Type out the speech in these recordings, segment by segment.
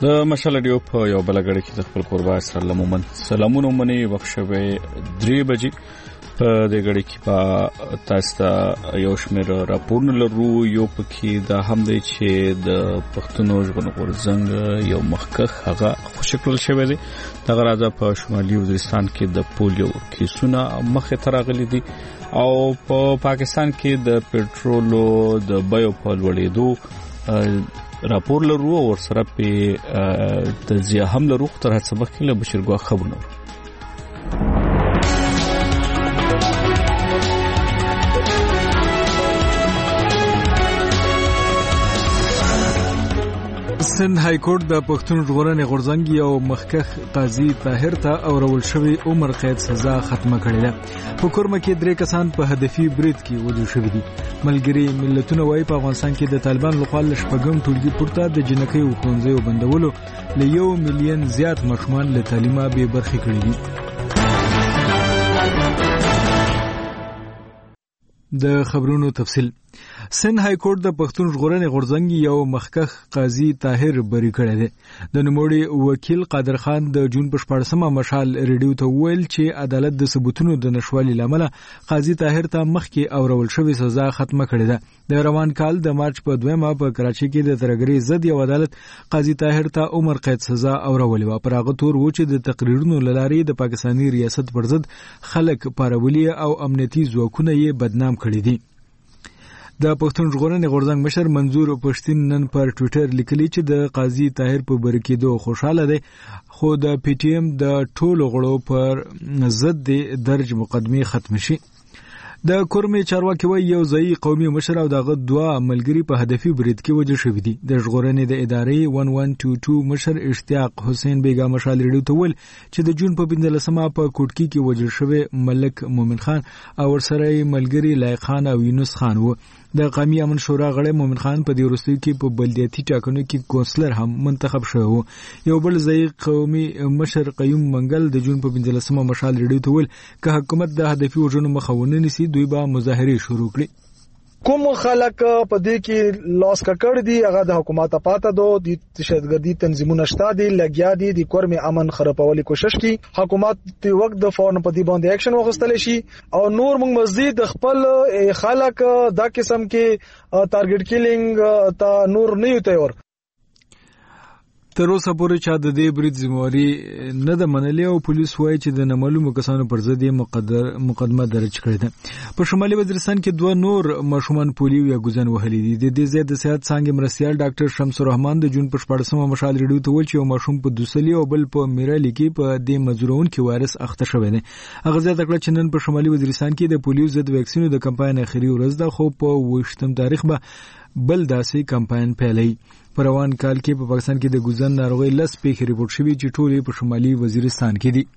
د مشال رادیو په یو بل غړي کې د خپل قربا سره لمومن سلامونه مني وښوي 3 بجې په دې غړي کې په تاسو ته یو شمېر راپورونه لرو یو پکې د هم دی چې د پښتونو ژغورنې غورځنګ یو مخکخ هغه خوشکل شوی دی د غراځه په شمالي وزیرستان کې د پولیو کیسونه مخه ترغلي دي او په پاکستان کې د پېټرولو د بیو په لوړېدو راپور لرو او سره په تجزیه هم لرو تر سبق کې له بشرګو خبرونه سند های کورټ د پښتون ژغورنې غورځنګ یو مخکخ قاضي طاهر ته اورول شوی عمر قید سزا ختمه کړې ده په کورمه کې 3 کسان په هدفي برید کې وژل شوی دي ملګری ملتونه وايي په افغانستان کې د طالبان لخوا لشپږم ټولګي پورته د جنکۍ او ښوونځیو بندولو ل 1 ملیون زیات ماشومان له تعلیمه بې برخې کړي دي د خبرونو تفصیل سند های کورټ د پښتون ژغورنې غورځنګ یو مخکخ قاضي طاهر بری کړی دی د نوموړي وکیل قادر خان د جون په 14مه مشال ریډیو ته ویل چې عدالت د ثبوتونو د نشوالي لامل قاضي طاهر ته مخکې اورول شوی سزا ختمه کړې ده د روان کال د مارچ په 2مه په کراچۍ کې د ترګری ضد یو عدالت قاضي طاهر ته عمر قید سزا اورولې و پر هغه تور و چې د تقریرونو لاري د پاکستاني ریاست پر ضد خلک پارولي او امنیتي ځواکونه یې بدنام کړي دي د پښتون ژغورنې غورځنګ مشر منظور پښتين نن پر ټوئیټر لیکلی چې د قاضي طاهر په برکېدو خوشاله دی خو د پی ټی ایم د ټولو غړو پر ضد درج مقدمه ختم شي د کورمې چارواکي وایي یو ځای قومي مشر او دغه دوه ملګری په هدفي برید کې وژل شوی دي د ژغورنې د ادارې 1122 مشر اشتیاق حسین بیگا مشال ریډیو ته ویل چې د جون په 15مه په کوټکی کې وژل شوی ملک مومن خان او ورسره ملګری لایق خان او یونس خان وو د قومي امن شورا غړی مومن خان په دې وروستیو کې په بلدیاتي ټاکنو کې کونسلر هم منتخب شوی وو یو بل ځای قومي مشر قیوم منګل د جون په 15مه مشال ریډیو ته ویل که حکومت د هدفي وژنو مخاونه نسی دوی به مظاهره شروع کړي کوم خلک په دې کې لاس ککړ دي هغه د حکومت پاته دو د تشددګردي تنظیمونو شته دي لګیا دي د کورمې امن خرابولو کوشش کوي حکومت د وخت د فورن په دې باندې اکشن واخیستل شي او نور موږ مزید خپل خلک دا قسم کې ټارګټ کیلینګ ته نور نه یو تیار تر اوسه پورې چې د دې برید ذمہواری نه د منلې او پولیس وایي چې د نامعلومو کسانو پر ضد مقدمه درج کړې ده په شمالي وزیرستان کې 2 نور ماشومان پولیو یا ګوزن وهلي دي د دې ځای د صحت څنګه مرستيال ډاکټر شمس الرحمن د جون په 14مه مشال ریډیو ته ویل چې یو ماشوم په دوسلی او بل په میرالی کې په دې مزرون کې وایرس اخته شوی دی هغه ځای تکړه چې نن په شمالي وزیرستان کې د پولیو ضد ویکسینو د کمپاین اخري ورځ ده خو په 28 تاریخ به بل داسې کمپاین پیلي په روان کال کې په پاکستان کې د ګوزن ناروغي لس پیښې ریپورت شوې چې ټولې په شمالي وزیرستان کې دي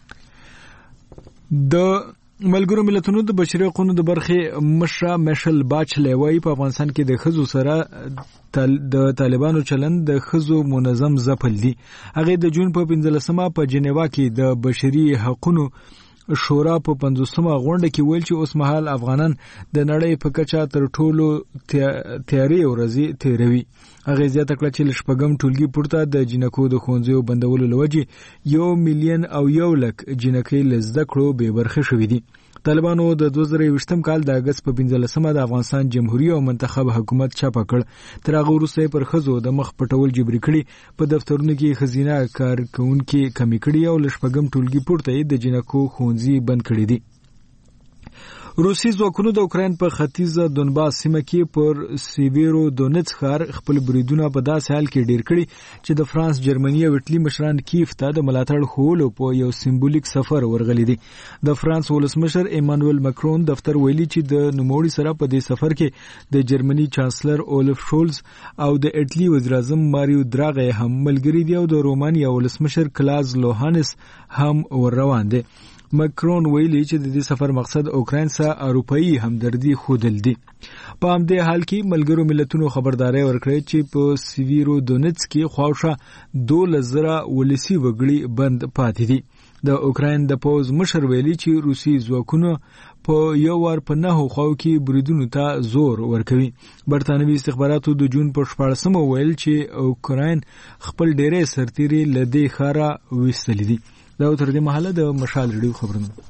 د ملګرو ملتونو د بشري حقوقو د برخې مشره میشل باچلې وايي په افغانستان کې د خزو سره د طالبانو چلند د خزو منظم ځپل دي هغه د جون په 15مه په جنیوا کې د بشري حقوقو شورا په 50مه غونډه کې ویل چې اوس مهال افغانان د نړۍ په کچه تر ټولو تیاري ورځي تیروي هغه زیاته کړه چې لشپږم ټولګي پورته د جنکو د ښوونځیو بندولو لوجه 1 ملیون او 1 لک جنکۍ لزده کړو به برخه شوې دي طالبانو د 2020 کال د اگست په 15مه د افغانستان جمهوریت او منتخب حکومت چاپه کړ تر هغه وروسته پر خزو د مخ پټول جبري کړي په دفترونو کې خزینه کارکونکو کمی کړي او لشپږم ټولګي پورته د جنکو ښوونځي بند کړي دي روسي ځواکونو د اوکرين په ختیځه دونباس سیمه کې پر سیویرو دونیټس ښار خپل بریدونه په داسې حال کې ډیر کړي چې د فرانس جرمني او ایټالي مشران کیف ته د ملاتړ خولو په یو سمبولیک سفر ورغلي دي د فرانس ولسمشر ایمانوئل ماکرون دفتر ویلي چې د نوموړي سره په دې سفر کې د جرمني چانسلر اولف شولز او د ایټالي وزیر اعظم ماریو دراغی هم ملګري دي او د رومانیا ولسمشر کلاز لوهانس هم ور روان دي مکرون ویلي چې د دې سفر مقصد اوکراین سره اروپאי همدردي خودل دي. په همدې حال کې ملګرو ملتونو خبرداري ورکړې چې په سیویرو دونیتسک کې خواوشا 12,000 ولسی وګړي بند پاتې دي. د اوکراین د پوز مشر ویلي چې روسي ځواکونه په یو وار په 9 خواو کې بریدونو ته زور ورکوي. برتانوي استخباراتو د جون په 14 ویل چې اوکراین خپل ډېرې سرتیري لدې خارا وستل دي. دا تر دې مهاله د مشال ریډیو خبرونه.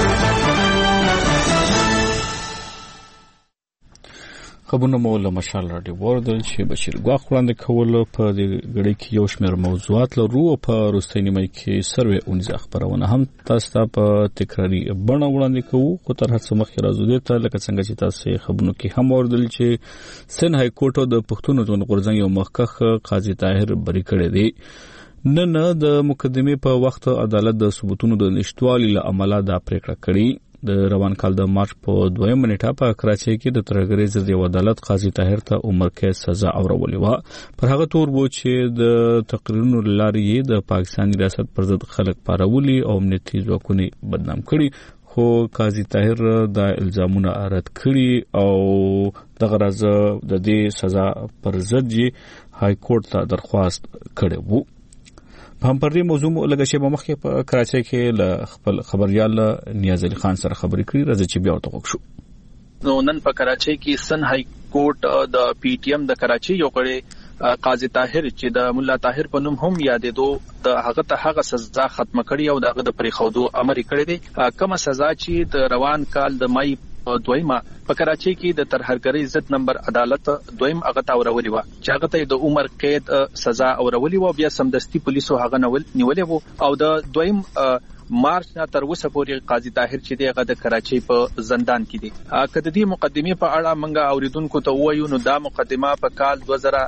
خبرونه مو له مشال راډیو وردل چې بشیر ګواخ وړاندې کول په دې غړي کې یو شمېر موضوعات لرو په روستۍ نیمه کې سروې اونځه خبرونه هم تاسو ته په تکراری بڼه وړاندې کوو. خو تر هڅه مخکې راځو دې ته لکه څنګه چې تاسو خبرونه کې هم وردل چې سن های کورټ د پښتون ژوند غورځنګ یو مخکخ قاضي طاهر بری کړی دی. نن د مقدمې په وخت عدالت د ثبوتونو د نشټوالي له امله دا پریکړه کړې. د روان کال د مارچ په 2 نیټه په کراچۍ کې د ترهګرۍ ضد یو عدالت قاضي طاهر ته عمر قید سزا اورولې و. پر هغه تور و چې د تقریرونو لارې د پاکستان ریاست پر ضد خلک پارولي او امنیتي ځواکونه بدنام کړي. خو قاضي طاهر د الزامونو رد کړي او دغه راز د دې سزا پر ضد های کورټ ته درخواست کړی وو. په هم پر دې موضوع لږه شیبه مخکې په کراچۍ کې له خپل خبريال نیاز علي خان سره خبرې کړې. راځي چې بیا ورته وکړو. نو نن په کراچۍ کې سن های کورټ د پی ټی ایم د کراچۍ یو غړي قاضي طاهر چې د مولا طاهر په نوم هم یادېدو د هغه ته هغه سزا ختم کړي او دغه د پریخودو امر کړی دی. کومه سزا چې د روان کال د مای دویمه په کراچۍ کې د ترهګرۍ ضد نمبر عدالت دویم هغه تا اورولې و چې هغه ته د عمر قید سزا اورولې و. بیا سمدستي پولیسو هغه نیولې و او د دویم مارچ نه تر اوسه پورې قاضي طاهر چې دی هغه د کراچۍ په زندان کې دی. کله د مقدمې په اړه منګه اوریدونکو ته وایو نو دا مقدمه په کال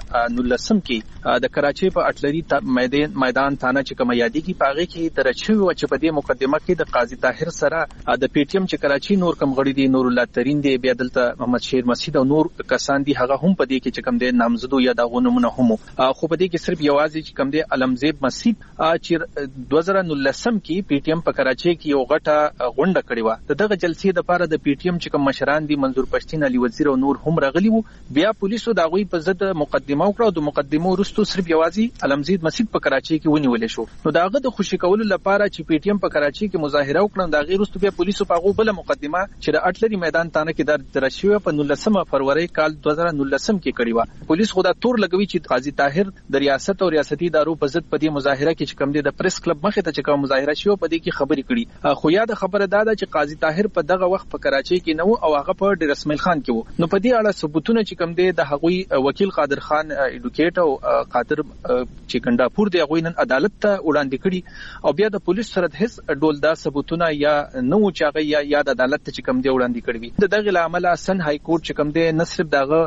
2019 کې د کراچۍ په اټلري میدان تانه چې کوم یادې کې پاغه کې ترچوي و چې په دې مقدمه کې د قاضي طاهر سره د پی ټی ایم چې کراچۍ نور کم غړي دي نور الله ترين دی بیا دلته محمد شیر مسجد او نور کسان دي هغه هم په دې کې چې کوم دي نامزدو یا د غونمونه هم خو په دې کې صرف یوازې چې کوم دي علمزیب مسجد چې 2019 کې پی ټی ایم په کراچۍ کې یو غټه غونډه کړې و. دغه جلسې د لپاره د پی ټی ایم چې کوم مشران دي منظور پښتين علي وزیر او نور هم راغلي وو. بیا پولیسو دا غوي په ضد مقدمه وکړه او د مقدمو وروسته صرف یوازې علمزید مسجد په کراچۍ کې ونیول شو. نو داغه د خوشی کولو لپاره چې پی ټی ایم په کراچۍ کې مظاهره وکړه دا غیر وروسته بیا پولیسو په غو بل مقدمه چې د اټلري میدان تانه کې درشوي په 19 فروری کال 2019 کې کړی و. پولیس خو دا تور لګوي چې قاضي طاهر د ریاست او ریاستي ادارو په ضد په دې مظاهره کې چې کوم دي د پریس کلب مخه ته چې کوم مظاهره شو په دې کې خبرې کړي. خو یاد خبره دا ده چې قاضي طاهر په دغه وخت په کراچۍ کې نو او هغه په ډیر اسماعیل خان کې وو. نو په دې اړه ثبوتونه چې کوم دي د هغوی وکیل قادر خان ایډوکیټ او قادر چې ګنداپور دی هغوی نن عدالت ته وړاندې کړي او بیا د پولیس سره د هیڅ ډول دا ثبوتونه یا نو چې هغه یا د عدالت ته چې کوم دی وړاندې کړي. دغه عمله سن های کورټ چې کوم دی نه صرف دغه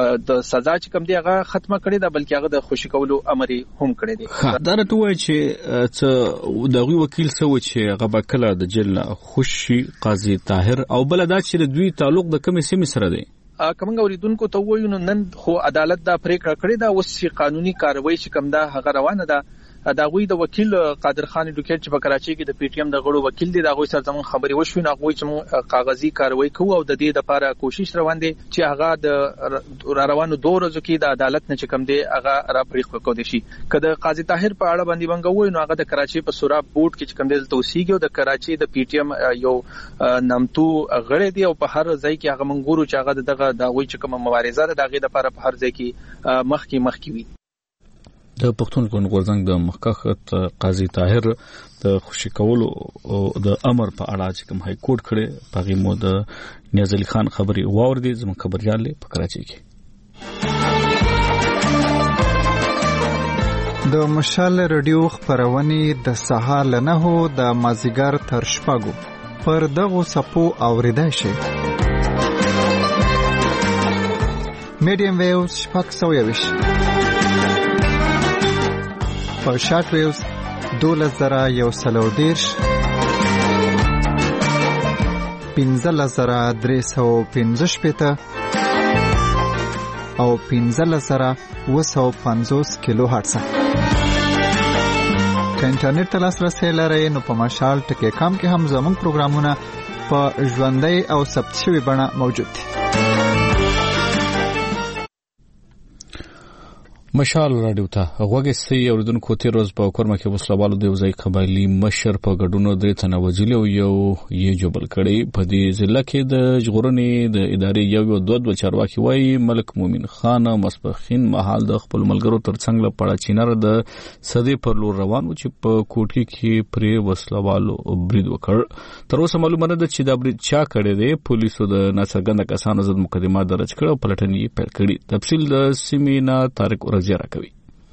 د سزا چې کوم دی هغه ختمه کړي دا بلکې هغه د خوشی کولو امر هم کړی دی. دا راته وایي چې څه دغه وکیل سو چې هغه بکله د جیل خوشي قاضي طاهر او بل دا چې دوی تعلق د کومې سیمې سره دی. کومه اوریدونکو ته وایو نن خو عدالت دا پریکړه کړې دا اوس قانوني کاروایی چې کوم دا هغه روانه ده. دا غوي د وکیل قادر خان ایډوکیټ چې په کراچۍ کې د پی ټی ایم د غړو وکیل دی دا غوي سره زمون خبري وشو نه غوي چې کاغذي کاروایی کوو او د دې لپاره کوشش روان دي چې هغه د روانو 2 ورځو کې د عدالت نه چې کوم دی هغه را پریخ کو دي شي. کله قاضي طاهر په اړه باندې منګو وي نو هغه د کراچۍ په سوراب بورډ کې چې کوم دی توسيږي او د کراچۍ د پی ټی ایم یو نامتو غړي دی او په هر ځای کې هغه منګورو چې هغه دغه د غوي چې کوم مبارزه ده دغه لپاره په هر ځای کې مخکې وي. د پښتون ژوند غورځنګ د مخکخ قاضي طاهر د خوشی کولو او د امر په اړه چې کوم های کورټ کړي پغې مو د نیاز علي خان خبري واوردي زموږ خبريال په کراچۍ کې. د مشال رادیو خبرونه د سهار له 9 د مازیګر تر شپږو پر دغه سپو اوریدای شي. میډیم ویوز شپږ سویوش په شارټ ویوز 12130 15315 او 15750 کیلو هرتز. که انټرنیټ ته لاسرسی لرئ نو په مشال ټکی.com کې هم زموږ پروګرامونه په ژوندۍ او ثبت شوي بڼه موجود دي. مشال راډیو ته غوږی اوریدونکو تیر ورځ په کورما کې وسلوالو د یوځای قبایلی مشر په ګډون درې تنه وژلي او یو یې جوبل کړی. په دې ضلع کې د ژغورنې د ادارې یو دوه چارواکي وایي ملک مومن خان مسپخین مهال د خپل ملګرو ترڅنګ له پړه چینار د صدې پر لور روان و چې په کوټي کې پرې وسلوالو برید وکړ. تر اوسه معلومه نه ده چې دا برید چا کړی دی. پولیسو د ناڅرګنده کسانو ضد مقدمه درج کړه او پلټنې یې پیل کړې. تفصیل د سیمینا طارق زیاره کوي.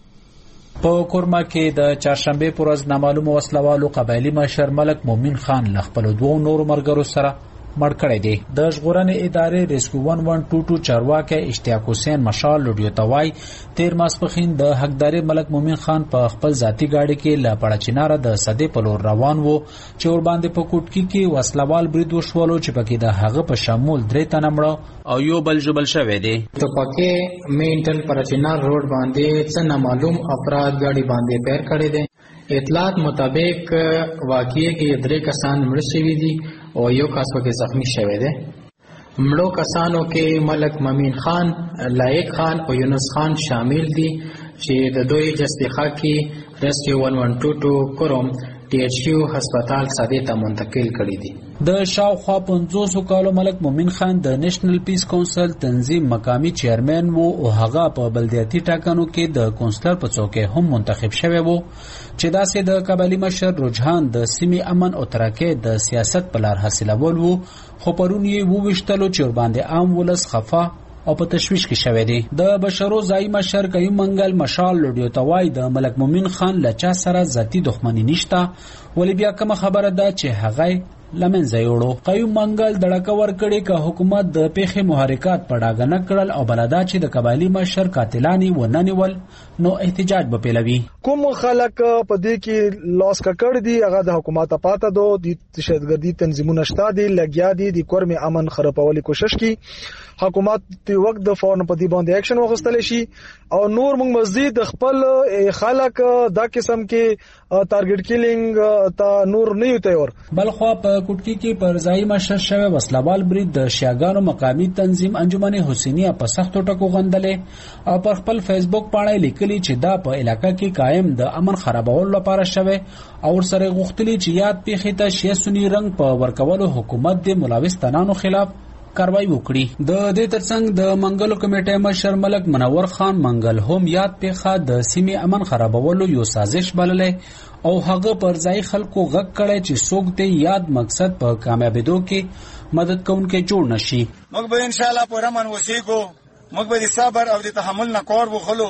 په کورما کې د چهارشنبه پر ورځ نامعلوم وسلوالو قبایلی مشر ملک مومن خان له خپل دوه نورو مرګرو سره مړ کړی دی. د ژغورنې ادارې ریسکو 1122 چارواکي اشتیاق حسین مشال لوډیو توای تیر ماسپخین د حقداري ملک مومن خان په خپل ذاتی گاډي کې له پړچیناره د صدې په لور روان وو چې ور باندې په کوټکی کې وسلوال برید وشولو چې پکې د هغه په شمول درې تنه مړه او یو بل جبل شوی دی. تو پکې مینټل پړچینار روډ باندې څه نامعلوم افراد گاډي باندې پیر کړی دي. اطلاعات مطابق واقعي کې درې کسان مړ شوي دي او یو کس پکې زخمی شوی دی. مړو کسانو کې ملک مومن خان، لایق خان او یونس خان شامل دي چې د دوی جسدیخا کې ریسکیو 1122 کوروم THU هسپتال صدې ته منتقل کړي دي. د شاوخوا 500 کالو ملک مومن خان د نېشنل پیس کونسل تنظیم مقامی چیرمن وو او هغه په بلدیاتي ټاکنو کې د کونسلر په څوکۍ هم منتخب شوی وو چې داسې د قبایلی مشر رجحان د سیمې امن او ترقۍ د سیاست په لار حاصلول وو. خو پرون یې وویشتلو چې ورباندې عام ولس خفا او په تشویش کې شوی دی. د بشرو ځای مشر قیوم منګل مشال لوډیو توای د ملک مومن خان له چا سره ذاتی دښمنی نشته ولی بیا کوم خبره ده چې هغه لمنځه یوړو. قیوم منګل دړکه ورکړي که حکومت د پیښې محرکات په ډاګه نه کړل او بلدا چې د قبایلی مشر قاتلانی وننول نو احتجاج به پیلوي. کوم خلک په دې کې لاس ککړ دي هغه د حکومت پاته دو د تشددګردي تنظیمونو شته دي لګیا دي د کورم امن خرابولي کوشش کی. حکومت د وخت د فورن په دی باندې اکشن واخیستل شي او نور موږ مزید خپل خلک دا قسم کې ټارګټ کیلینګ تا نور نه یوته ور بلخوا په کوټکی کې پر ځای مشر شوی وسلوال برید د شیاګانو مقامی تنظیم انجمن حسینیه په سختو ټکو غندلې او پر خپل فیسبوک باندې لیکلي چې دا په علاقې کې قائم د امن خرابولو لپاره شوی او سره غوښتلي چې یاد پیښې ته شیعه سنی رنګ په ورکولو حکومت د ملاوث تنانو خلاف کاروایی وکړي. د دې ترڅنګ د منګلو کمیټې مشر ملک منور خان منګل هم یاد پیښه د سیمې امن خرابولو یو سازش بللې او هغه پر ځای خلکو غږ کړي چې څوک دې یاد مقصد په کامیابیدو کې مدد کوونکې جوړ نشي. موږ به ان شاء الله پرمن وسیګو موږ به صبر او د تحمل نه کار وخلو.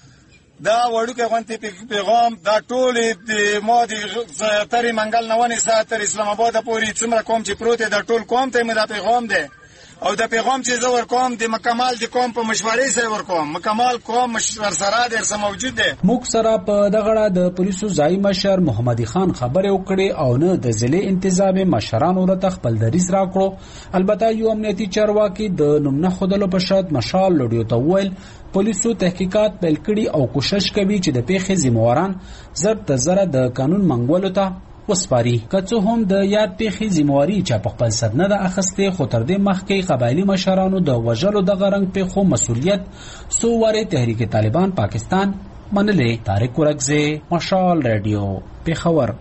دا وړوکه غونټي پیغام دا ټول د مودي تری منګل نوونی ساتر اسلام آباد پورې څومره کوم چې پروت دا ټول کوم ته مې دا پیغام ده او دا پیغام چې زه ورکوم د مکمل د کوم په مشورې سره ورکوم مکمل کوم مشور سره درسه موجود ده. موږ سره په دغه د پولیسو ځای مشر محمدي خان خبرې وکړې او نه د ضلع انتظامی مشرانو ورته خپل دریځ راکړو. البته یو امنیتي چارواکي د نوم نه خودلو په شرط مشال لوډیو ته ویل پولیسو تحقیقات پیل کړي او کوشش کوي چې د پیښې ذمہواران ضرب ته زره د قانون منګولو ته وسپاري. که څه هم د یاد پیښې ذمہواری چا په خپل سر نه ده اخیستې خو تر دې مخکې قبایلی مشرانو د وژلو د غرنګ پیښو مسؤلیت څو واره تحریک طالبان پاکستان منلې. طارق ورکزه مشال رادیو پیښور.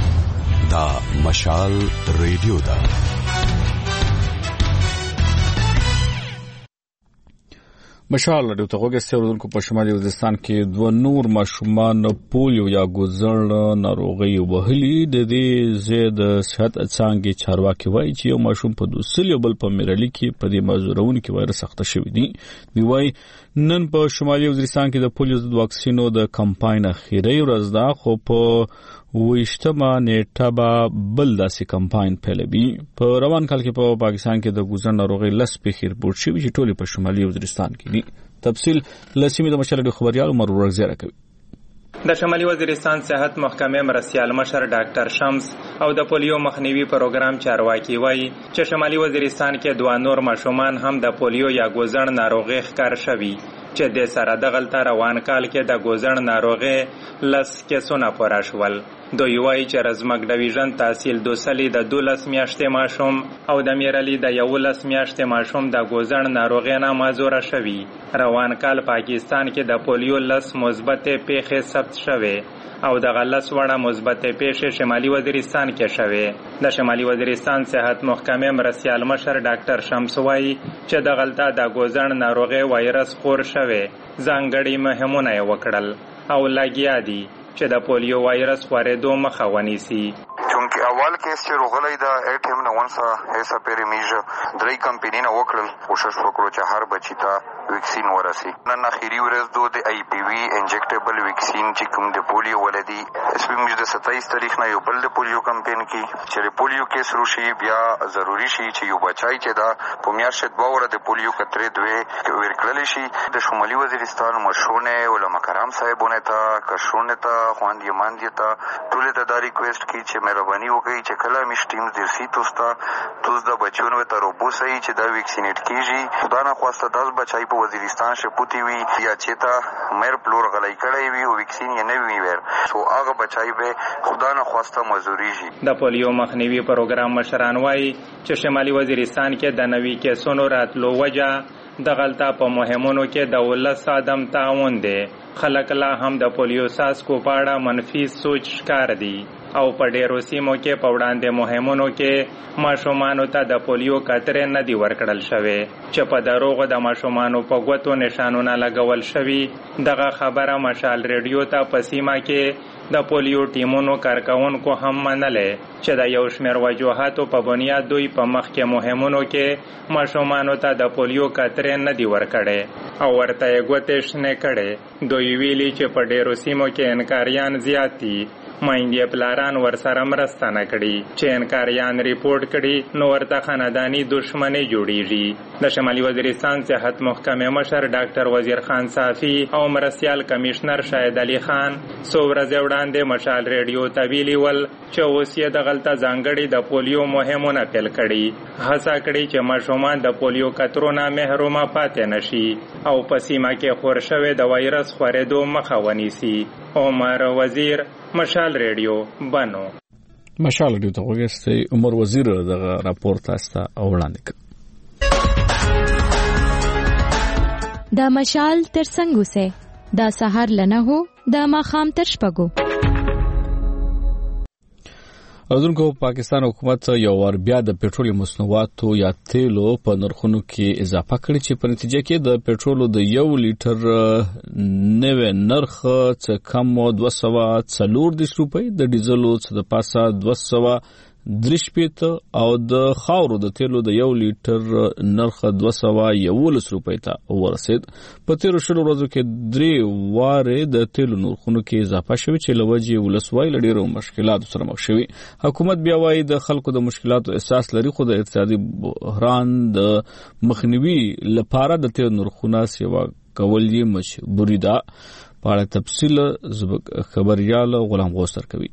دا مشال رادیو دا مشال لري ته وګورئ اوردونکو په شمالي وزیرستان کې دوه نور ماشومان پولیو یا ګوزړ ناروغي وهلي. د دې زید صحت څنګه چارواکي وایي چې یو ماشوم په دوسل بل په میرالي کې په دې مازورون کې وایرس سخت شوی دی. دی وایي نن په شمالي وزیرستان کې د پولیو ضد واکسینو د کمپاین اخیری ورځ ده خو په ویشتمه نیټه به بل داسې کمپاین پیلوي. په روان کال کې په پاکستان کې د ګوزړ ناروغي لس پیښې رپورټ شوي چې ټولې په شمالي وزیرستان کې دي. تفصیل لسیمه د مشر خبريال عمر ورزیره کوي. د شمالي وزیرستان صحت محکمې مرستیال مشر ډاکټر شمس او د پولیو مخنیوي پروګرام چارواکي وایي چې شمالي وزیرستان کې دوه نور ماشومان هم د پولیو یا ګوزړ ناروغي ښکار شوي. چې د سره دغلته روان کال کې د ګوزڼ ناروغي 10 کیسونه پوره شول. دوی وایي چې رزمک ډویژن تحصیل دوسلی د 12 میاشتې ماشوم او د میرعلي د 11 میاشتې ماشوم د ګوزڼ ناروغي نه معذوره شوي. روان کال پاکستان کې د پولیو 10 مثبت پیښې ثبت شوې او د 10 وړه مثبت پیښې شمالي وزیرستان کې شوې. د شمالي وزیرستان صحت محکمې مرستیال مشر ډاکټر شمس وایي چې د غلطه د ګوزڼ ناروغي وایرس خور شوې. ځانګړي مهمونه یې وکړل او لګیا دي چې د پولیو وایرس خورېدو مخه ونیسي. چونکه اول کیس چې روغلی دا 8 هم نه ونسا ایسا پیری میژه درې کمپنی نه وکړل کوشش وکړو چې هر بچی ته ویکسین ورسي. نن اخیری ورځ دو د آی پی وی انجیکټیبل ویکسین چې کوم د پولیو ولدي اسپی میژ د 27 تاریخ نه یو بل د پولیو کمپین کې چې د پولیو کیس روشي بیا ضروری شي چې یو بچای چې دا په میاشت باور د پولیو کترې دوی ورکړل شي. د شمالي وزیرستان مشرونه علما کرام صاحبونه ته کشرونه ته خواندې ماندې ته ټول ته دا ریکوست کی چې مهرباني وکړي چې کله مش ټیم درسي توس د بچونو ته روبوسي چې دا ویکسینیټ کیږي. خدا نه خواسته 10 بچای په وزیرستان شپوتی وي یا چې تا مېر پلور غلای کړی وي او ویکسین یې نه وی ور سو هغه بچای به خدا نه خواسته مزوري شي. د پولیو مخنیوي پروګرام مشران وایي چې شمالي وزیرستان کې د نوي کیسونو راتلو وجه د غلطه په مهمونو کې د ولس عدم تعاون دی. خلک لا هم د پولیو ساسکو په اړه منفي سوچ ښکار دي او په ډیرو سیمو کې په وړاندې مهمونو کې ماشومانو ته د پولیو کترې نه دي ورکړل شوې چې په دروغو د ماشومانو په ګوتو نشانونه لګول شوي. دغه خبره مشال ریډیو ته په سیمه کې د پولیو ټیمونو کارکونکو هم منلې چې د یو شمېر وجوهاتو په بنیاد دوی په مخکې مهمونو کې ماشومانو ته د پولیو کترې نه دي ورکړې او ورته یې ګوتې شنې کړې. دوی ویلي چې په ډیرو سیمو کې انکاریان زیات دي. مایندې پلاران ورسره مرسته نه کړي چې انکاریان ریپورټ کړي نو ورته خاندانی دشمنی جوړیږي. د شمالي وزیرستان صحت محکمې مشر ډاکټر وزیر خان صافی او مرستیال کمشنر شاهد علي خان څو ورځې وړاندې مشال ریډیو ته ویلي ول چې اوس یې د غلطه ځانګړي د پولیو مهمونه پیل کړي. هڅه کړي چې ماشومان د پولیو کترو نه محرومه پاتې نشي او په سیمه کې خور شوی د وایرس خورېدو مخه ونیسي. عمر وزیر، مشال ریډیو، بنو. مشال ریډیو ته وګورئ. عمر وزیر دغه راپور تاسو ته وړاندې کړ. دا مشال تر څنګه سه دا سحر لنه هو دا ماخام تر شپږو. اوردونکو پاکستان حکومت یو ور بیا د پېټرول مصنوعاتو یا تیلو په نرخونو کې اضافه کړې چې په نتیجه کې د پېټرولو د 1 لیټر نوې نرخ څخه کم 240 روپۍ، د ډیزلو څخه د پاسه 230 او د خاورو د تیلو د 1 لیټر نرخ 211 روپۍ ته ورسید. په تیرو شلو ورځو کې 3 واره د تیلو نرخونو کې اضافه شوه چې لوجه ولسوای لډیرو مشکلاتو سره مخ شوي. حکومت بیا وايي د خلکو د مشکلاتو احساس لري خو د اقتصادي بحران د مخنیوي لپاره د تیلو نرخونه سیوا کول یې مجبوري ده. په اړه تفصیل خبريال غلام غوثر کوي.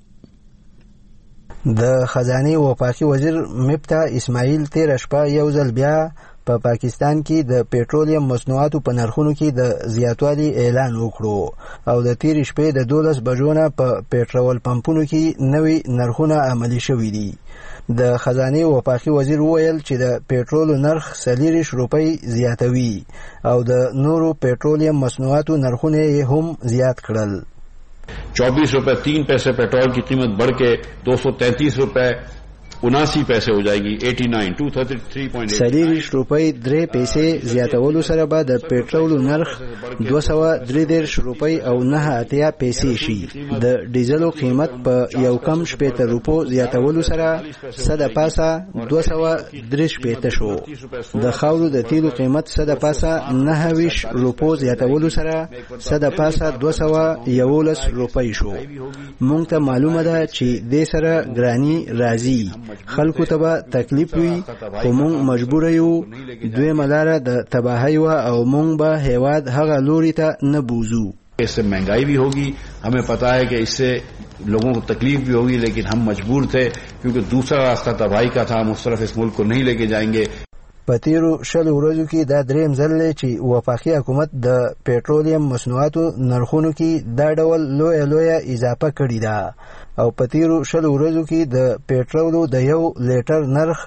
د خزانه وفاقي وزیر مفتا اسماعیل تیر شپه یو ځل بیا په پاکستان کې د پېټرولیم مصنوعاتو په نرخونو کې د زیاتوالي اعلان وکړو او د تیر شپې د 12 بجو نه په پېټرول پمپونو کې نوې نرخونه عملي شوي دي. د خزانه وفاقي وزیر وویل چې د پېټرول نرخ 40 روپۍ زیاتوي او د نورو پېټرولیم مصنوعاتو نرخونه هم زیات کړل. 24 रुपए 3 पैसे पेट्रोल की कीमत बढ़ के 233 रुपए 79 पैसे हो जाएगी. 89 233.8 40 روپۍ 3 پیسې زیاتولو سره به د پېټرول نرخ 233 روپۍ او 9 پیسې شي. د ډیزلو قیمت په یو کم 70 روپو زیاتولو سره صد پاسه 230 شو. د خاورو د تیلو قیمت صد پاسه 29 روپو زیاتولو سره صد پاسه 211 روپۍ شو. مونږ ته معلومه ده چې د سره ګرانی راځي، خلکو ته به تکلیف وي، خو مونږ مجبور یو. دوی ملاره د تباہی او مونږ به هیواد هغه لوري ته نه بوزو. इससे महंगाई भी होगी, हमें पता है कि इससे लोगों को तकलीफ भी होगी, लेकिन हम मजबूर थे क्योंकि दूसरा रास्ता तबाही का था. हम उस तरफ इस मुल्क को नहीं लेके जाएंगे. په تیرو 20 ورځو کې دا دریم ځل دی چې وفاقي حکومت د پېټرولیم مصنوعاتو نرخونو کې دا ډول لویه اضافه کړې ده او په تیرو 20 ورځو کې د پېټرولو د 1 لیټر نرخ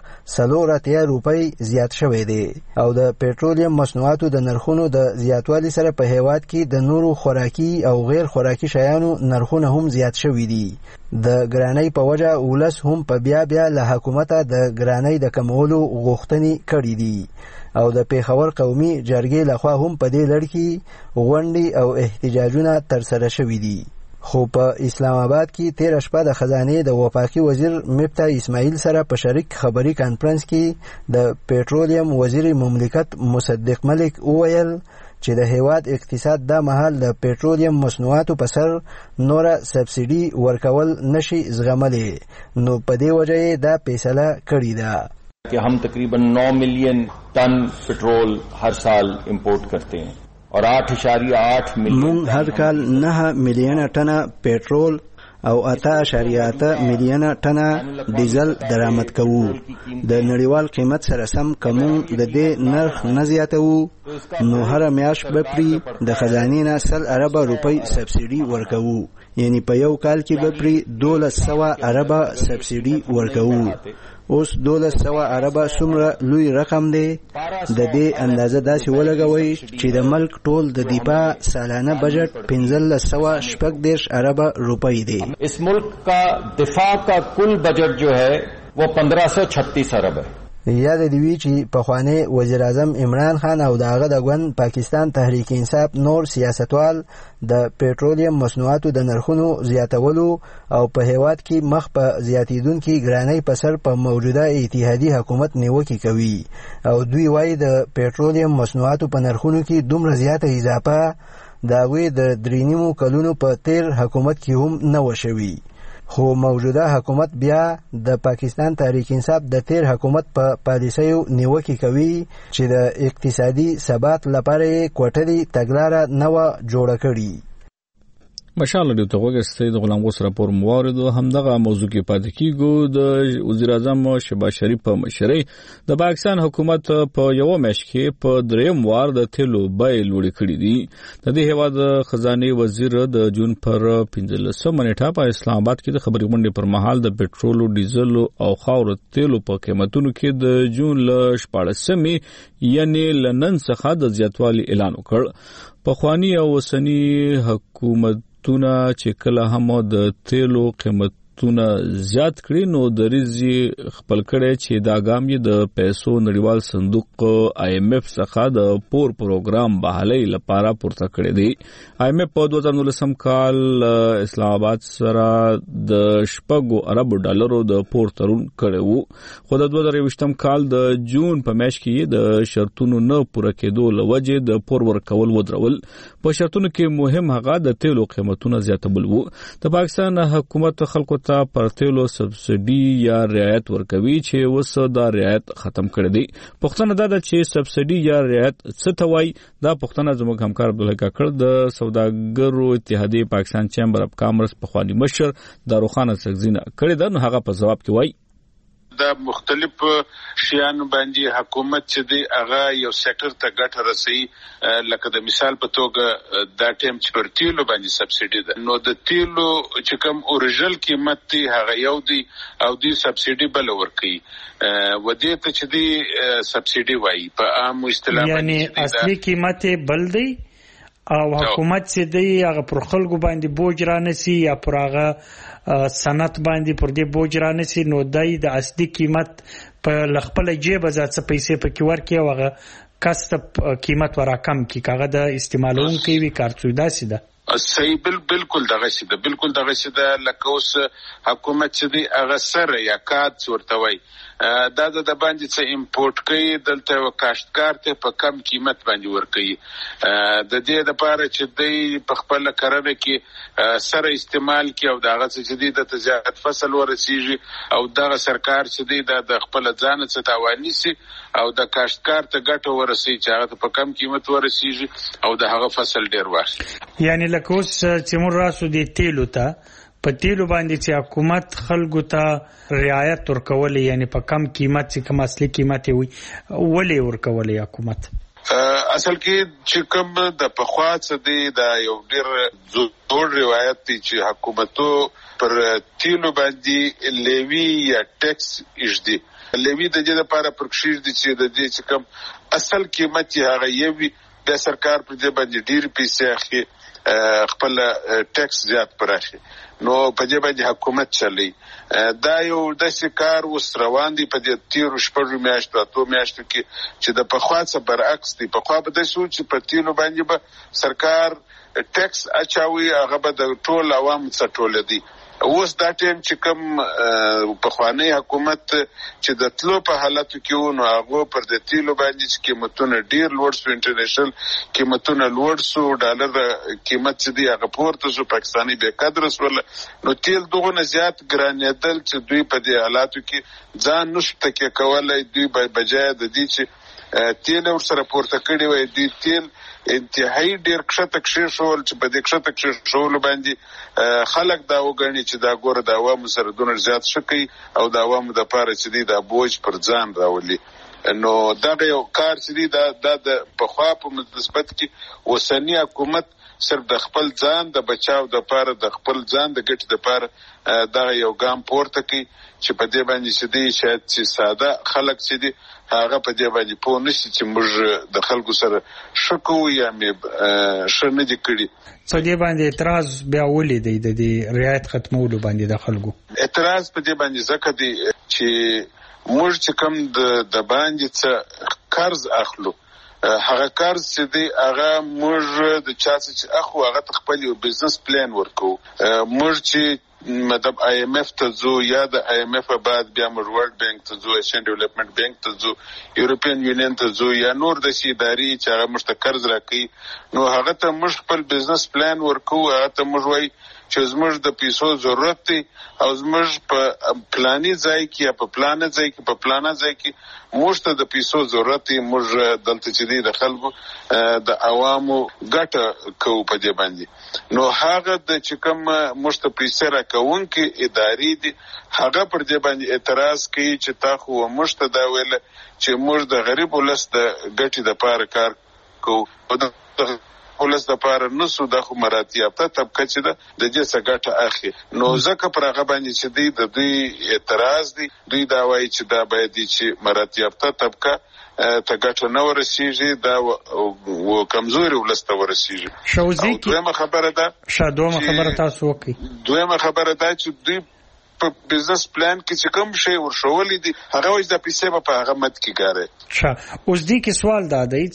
4 روپۍ زیات شوی دی او د پېټرولیم مصنوعاتو د نرخونو د زیاتوالي سره په هیواد کې د نورو خوراکي او غیر خوراکي شیانو نرخونه هم زیات شوي دي. د ګرانۍ په وجه ولس هم په بیا له حکومته د ګرانۍ د کمولو غوښتنې کړې دي او د پیښور قومي جرګې لخوا هم په دې لړ کې غونډې او احتجاجونه ترسره شوي دي. خو په اسلام آباد کې 13 شپه د خزانې د وفاقي وزیر مفتا اسماعیل سره په شریک خبري کانفرنس کې د پېټرولیم وزیر مملکت مصدق ملک وویل چې د هیواد اقتصاد دا مهال د پېټرولیم مصنوعاتو په سر نوره سبسیډي ورکول نشي زغملی نو په دې وجه یې دا فیصله کړې ده कि हम तकरीबन 9 मिलियन टन पेट्रोल हर साल इंपोर्ट करते हैं और 8.8 मिलियन हर کال 9 million ton petrol او 8.8 million ton ډیزل درآمد کوو. د نړیوال قیمت سره سم کوم د دې نرخ نه زیاتوو نو هر میاشت به پری د خزانې نه 100 ارب روپۍ سبسیډي ورکوو یعنی په یو کال کې به پری 1200 ارب سبسیډي ورکوو. اوس 1200 ارب څومره لوی رقم دی د دې اندازه داسې ولګوي چې د ملک ټول د دفاع سالانه بجټ 1540 ارب روپۍ دی. इस मुल्क का दिफा का कुल बजट जो है वो 1536 अरब है. یاد دی وی چې پخوانی وزیر اعظم عمران خان او داغه د ګوند پاکستان تحریک انصاف نور سیاستوال د پېټرولیم مصنوعاتو د نرخونو زیاتولو او په هیواد کې مخ په زیاتیدونکو ګرانۍ په سر په موجوده اتحادیه حکومت نیوکه کوي او دوی وايي د پېټرولیم مصنوعاتو په نرخونو کې دومره زیاته اضافه داوی د 3 کلونو په تیر حکومت کې هم نه وشوي. خو موجوده حکومت بیا د پاکستان تحریک انصاف د تیر حکومت په پالیسیو نیوکه کوي چې د اقتصادي ثبات لپاره کوټري تګلاره نو جوړه کړي. مشال ډیو ته وګستې د غلام غوث راپور موارد همدغه موضوع کې پاتې کیږو. د وزیر اعظم شهباز شریف په مشرۍ د پاکستان حکومت په یو میاشت کې په دریم وار د تیلو بیې لوړې کړې دي. د دې هیواد خزانه وزیر د جون پر 15 منېټه په اسلام آباد کې د خبري غونډې پر مهال د پېټرول ډیزل او خاور تیلو په قیمتونو کې د جون ل 14 یعنی لنن څخه د زیاتوالي اعلان وکړ. په خواني او وسنی حکومت تونه چې کله هم د تیلو قیمتونه زیات کړي نو د ریزي خپل کړي چې دا ګام یې د پیسو نړیوال صندوق IMF څخه د پور پروګرام بحالۍ لپاره پورته کړی دی. IMF په 2019 کال اسلام آباد سره د 10 ارب ډالرو د پور تړون کړی وو خو د 2020 کال د جون په میاشت کې د شرطونو نه پوره کېدو لوجه د پور ورکول ودرول. په شرطونو کې مهم هغه د تیلو قیمتونه زیاتول وو. د پاکستان حکومت خلکو ته پر تیلو سبسیډي یا رعایت ورکوي چې وسه دا رعایت ختم کړی دی. پښتنه دا چې سبسیډي یا رعایت څه ته وایي دا پښتنه زموږ همکار عبدالله کاکړ د سوداګرو اتحادیه پاکستان چیمبر اف کامرس په خواني مشر داروخان سګزینه کړی دا نو هغه په جواب کې وایي د مختلف شیانو باندې حکومت چې دی هغه یو سېکټر ته ګټه رسي لکه د مثال په توګه دا ټیم چې پر تیلو باندې سبسیډي ده نو د تیلو چې کوم اوریجنل قیمت دی هغه یو دی او دی سبسیډي بل ورکي ودې ته چې دی سبسیډي وایي په عام اصطلاح یعنی اصلي قیمت بل دی او حکومت چې دی هغه پر خلکو باندې بوج را نسی یا پر هغه صنعت باندې پر دې بوج را نسی نو دای د اصلي قیمت په لخپل جیب ځات څه پیسې پکې ورکي او هغه کسب قیمت ورا کم کی کاغه د استعمالونکو وی کارڅودا سیده صحیح بالکل دغه سیده لکه اوس حکومت چې دی هغه سره یا کات ورتوي دا د باندې څه امپورټ کوي دلته کاشتکار ته په کم قیمت باندې ورکوي د دې لپاره چې دی په خپل کرنه کې سره استعمال کوي او دغه چې دی د زیات فصل ورسیږي او دغه سرکار چې دی د خپل ځان څخه تاواني سي او د کاشتکار ته ګټه ورسي چې هغه په کم قیمت ورسیږي او د هغه فصل ډیر واخلي. یعنی لکه اوس چې مون راسو دی تیلو ته په تیلو باندې چې حکومت خلکو ته رعایت ورکول، یعنی په کم قیمت چې کم اصلي قیمت وي ولې ورکول حکومت؟ اصل کې چې کوم د پخوا څخه دی دا یو ډیر زوړ روایت دی چې حکومتو پر تیلو باندې لیوی یا ټیکس ایږدي. لیوی د دې لپاره پرکشیر دي چې د دې چې کوم اصل قیمت یې هغه یوي، د سرکار پر دې باندې ډیر پیسې اخلي، خپل ټیکس زیات پراخي، نو په دې باندې حکومت چلی. دا یو داسې کار اوس روان دی په دې تیرو 6 میاشتو 8 میاشتو کې چې د پخوا څخه برعکس دی. پخوا به د سوچ په تیلو باندې به سرکار ټیکس اچاوي، هغه به د ټول عوام څخه ټول دی. اوس دا ټیم چې کوم پخوانی حکومت چې د تلو په حالاتو کې و، نو هغه پر د تیلو باندې چې قیمتونه ډیر لوړ شو، انټرنیشنل قیمتونه لوړ شو، ډالر قیمت چې دی هغه پورته شو، پاکستاني به قدر وسول، نو تیل دغه زیات ګرانېدل چې دوی په دې حالاتو کې ځان نشته کې کولای. دوی بجای د دې چې تیل ور سره پورته کړي وای، دوی تیل انتهایی ډیر کښته کښې شول چې په دې کښته کښې شول باندې خلک دا وګڼي چې دا ګوره د عوامو سره دونه زیات شکی او د عوامو د پاره چې دی دا بوج پر ځان راولي. نو دا یو کار چې دی دا د پخوا په نسبت کې اوسنی حکومت صرف د خپل ځان د بچاو د پاره، د خپل ځان د ګټې د پاره دا یو ګام پورته کوي چې په دې باندې چې دی شاید چې ساده خلک چې دی هغه په دې باندې پوه نشي چې موږ د خلکو سره شکو یا مې ښه نه دي کړي. په دې باندې اعتراض بیا ولې دی د دې رعایت ختمولو باندې د خلکو؟ اعتراض په دې باندې ځکه دی چې موږ چې کوم د باندې څه قرض اخلو، هغه قرض چې دی هغه موږ د چا چې اخو هغه خپل یو بزنس پلان ورکو. موږ چې مطلب IMF ته ځو یا د IMF بعد بیا موږ ورلد بانک ته ځو، ایشین ډیولپمنٹ بانک ته ځو، یورپین یونین ته ځو یا نور د ادارې چې هغه موږ ته قرض راکوي، نو هغه ته موږ خپل بزنس پلان ورکو. هغه ته موږ وایي چې زموږ د پیسو ضرورت دی او زموږ په پلاني ځای کې یا په پلانه ځای کې په پلانه ځای کې موږ ته د پیسو ضرورت دی. موږ دلته چې دی د خلکو د عوامو ګټه کوو په دې باندې، نو هغه د چې کوم موږ ته پیسې راکوونکي ادارې دي هغه پر دې باندې اعتراض کوي چې تا خو موږ ته دا ویل چې موږ د غریب ولس د ګټې د پاره کار کوو او د ولس د پاره نسو د خو مراتب یافته طبقه چې د دې څخه ګټه اخلي. نو ځکه پر هغه باندې چې دی د دوی اعتراض دی، دوی دا وایي چې دا باید چې مراتب یافته طبقه ته ګټه نه ورسیږي، دا و کمزوري ولس ته ورسیږي. شوزي دویمه خبره ده شادومه خبره تاسو وکړي. دویمه خبره ده چې دوی په بزنس پلان کې چې کوم شی ورشولې دي هغه وایي د پیسې په هغه مت کې ګاره. اوس دې کې سوال دا دی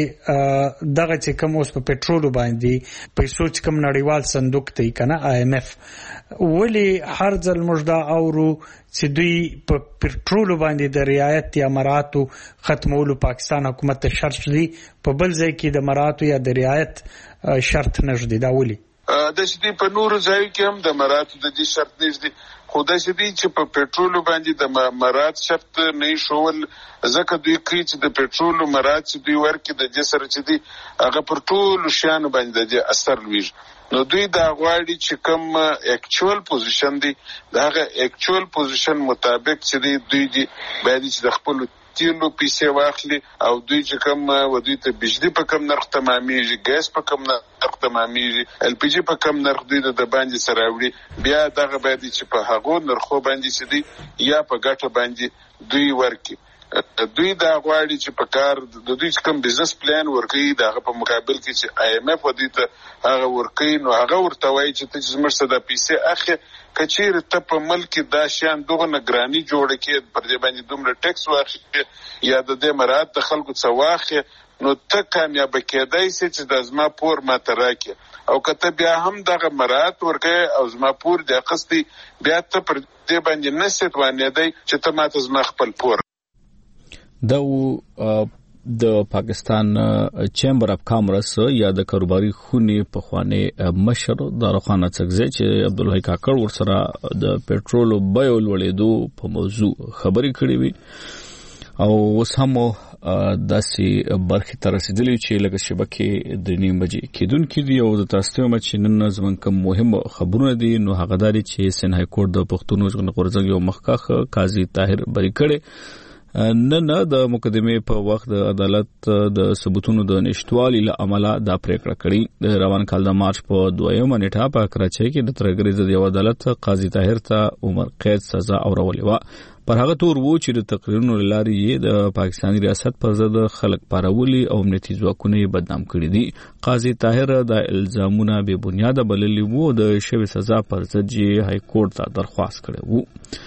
چې دغه چې کوم اوس په پټرول باندې پیسو چې کوم نړیوال صندوق دی کنه IMF، ولی هر ځل موږ دا اورو چې دوی په پټرول باندې د رعایت یا مراتو ختمولو پاکستان حکومت ته شرط دی، په بل ځای کې د مراتو یا د رعایت شرط نشته. دا ولی د شدي په نورو ځایو کې هم د مراتو د دې شرط نشته، خو د شدي چې په پټرول باندې د مرات شرط نه شول ځکه دوی کوي چې د پټرول مرات چې دوی ورکې د دې سره چې دی هغه پر ټول شیانو باندې د اثر لويږي. نو دوی دا غواړي چې کوم اکچوال پوزیشن دی دغه اکچوال پوزیشن مطابق چې دوی دی باید چې د خپل تیلو پیسې واخلي او دوی چې کوم ودوی ته بجلی په کم نرخ تمامېږي، ګاز په کم نرخ تمامېږي، LPG په کم نرخ دوی د باندې سره وړي، بیا دغه باید چې په هغو نرخو باندې چې دی یا په ګټه باندې دوی ورکي. دوی دا غواړي چې په کار د دوی کوم بزنس پلان ورکړي دغه په مقابل کې چې IMF ودی ته هغه ورکړي، نو هغه ورته وایي چې ته زموږ څخه د پیسې اخی کچیر ته په ملک دا شیان دغه نگرانی جوړ کړي پر دې باندې دومره ټیکس واخلي یا د دې مراد د خلکو څخه واخلي، نو ته کامیاب کېدای شي چې د زما پور ماته راکړي او کته بیا هم دغه مراد ورکړي او زما پور د اخستي بیا ته پر دې باندې نسیت وانه دی چې ته ماته زما خپل پور. د پاکستان چیمبر اف کامرس یا د کاروباري خونې په خواني مشر دارخانه څخه چې عبدالحی کاکړ ورسره د پېټرول بیو لوړېدو په موضوع خبرې کړې وي او اوس هم داسې برخې ته رسیدلی چې لکه شبکې 3:30 بجې کېدونکې دي او د تاسو ته چې نن زمون کوم مهم خبرونه دي نو هغه داري چې سن های کورټ د پښتون غورځنګ یو مخکخ قاضي طاهر بری کړي نه د مقدمه په وخت د عدالت د ثبوتونو د نشټوالي له عمله دا پریکړه کړې د روان کال د مارچ په 2 نیټه په کراچۍ کې د ترګریز د عدالت قاضي طاهر ته عمر قید سزا اورولې و پر هغه تور وو چې د تقریرونو لارې د پاکستاني ریاست پر ضد خلک پارولي او امنیتي ځواکونه بدنام کړي دي قاضي طاهر د الزامونه به بنیاد بللي وو د شوی سزا پر ضد های کورټ ته درخواست کړي وو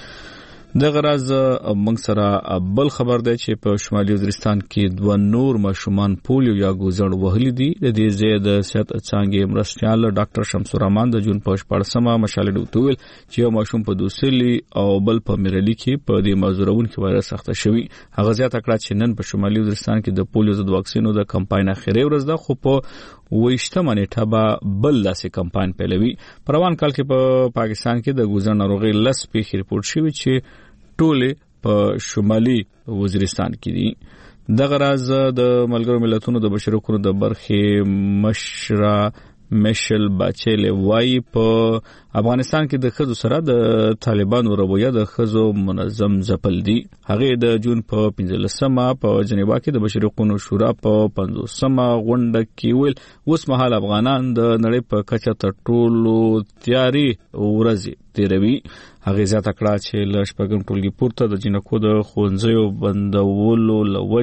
د غراز موږ سره بل خبر دی چې په شمالي وزیرستان کې 2 نور ماشومان پولیو یا ګوزړ وهلي دي د دې ځای د صحت څانګې مرستيال ډاکټر شمس الرحمن د جون په 14مه مشاله ډوتول چې یو ماشوم په دوسلی او بل په میرلی کې په دې مازورون کې وایرس اخته شوی هغه زیات کړه چې نن په شمالي وزیرستان کې د پولیو ضد واکسینو د کمپاین اخیری ورځ ده خو په 28مه نیټه به بل داسې کمپاین پیلوي پروان کال کې په پاکستان کې د ګوزړ ناروغي لس پیښې ریپورت شوی چې ټوله په شمالي وزیرستان کې دي د غراز د ملګرو ملتونو د بشري حقوقو د برخې مشره میشل باچل وای په افغانستان کې د خزو سره د طالبانو رویه د خزو منظم ځپل دي هغه د جون په 15مه په جنیوا کې د بشري حقوقو شورا په 50مه غونډه کې ویل اوس مهال افغانان د نړۍ په کچه تر ټولو تیاري ورځي تیروي هغه زیاته کړه چې لشپګم ټولګي پورته د جنکو د خونځیو بندولو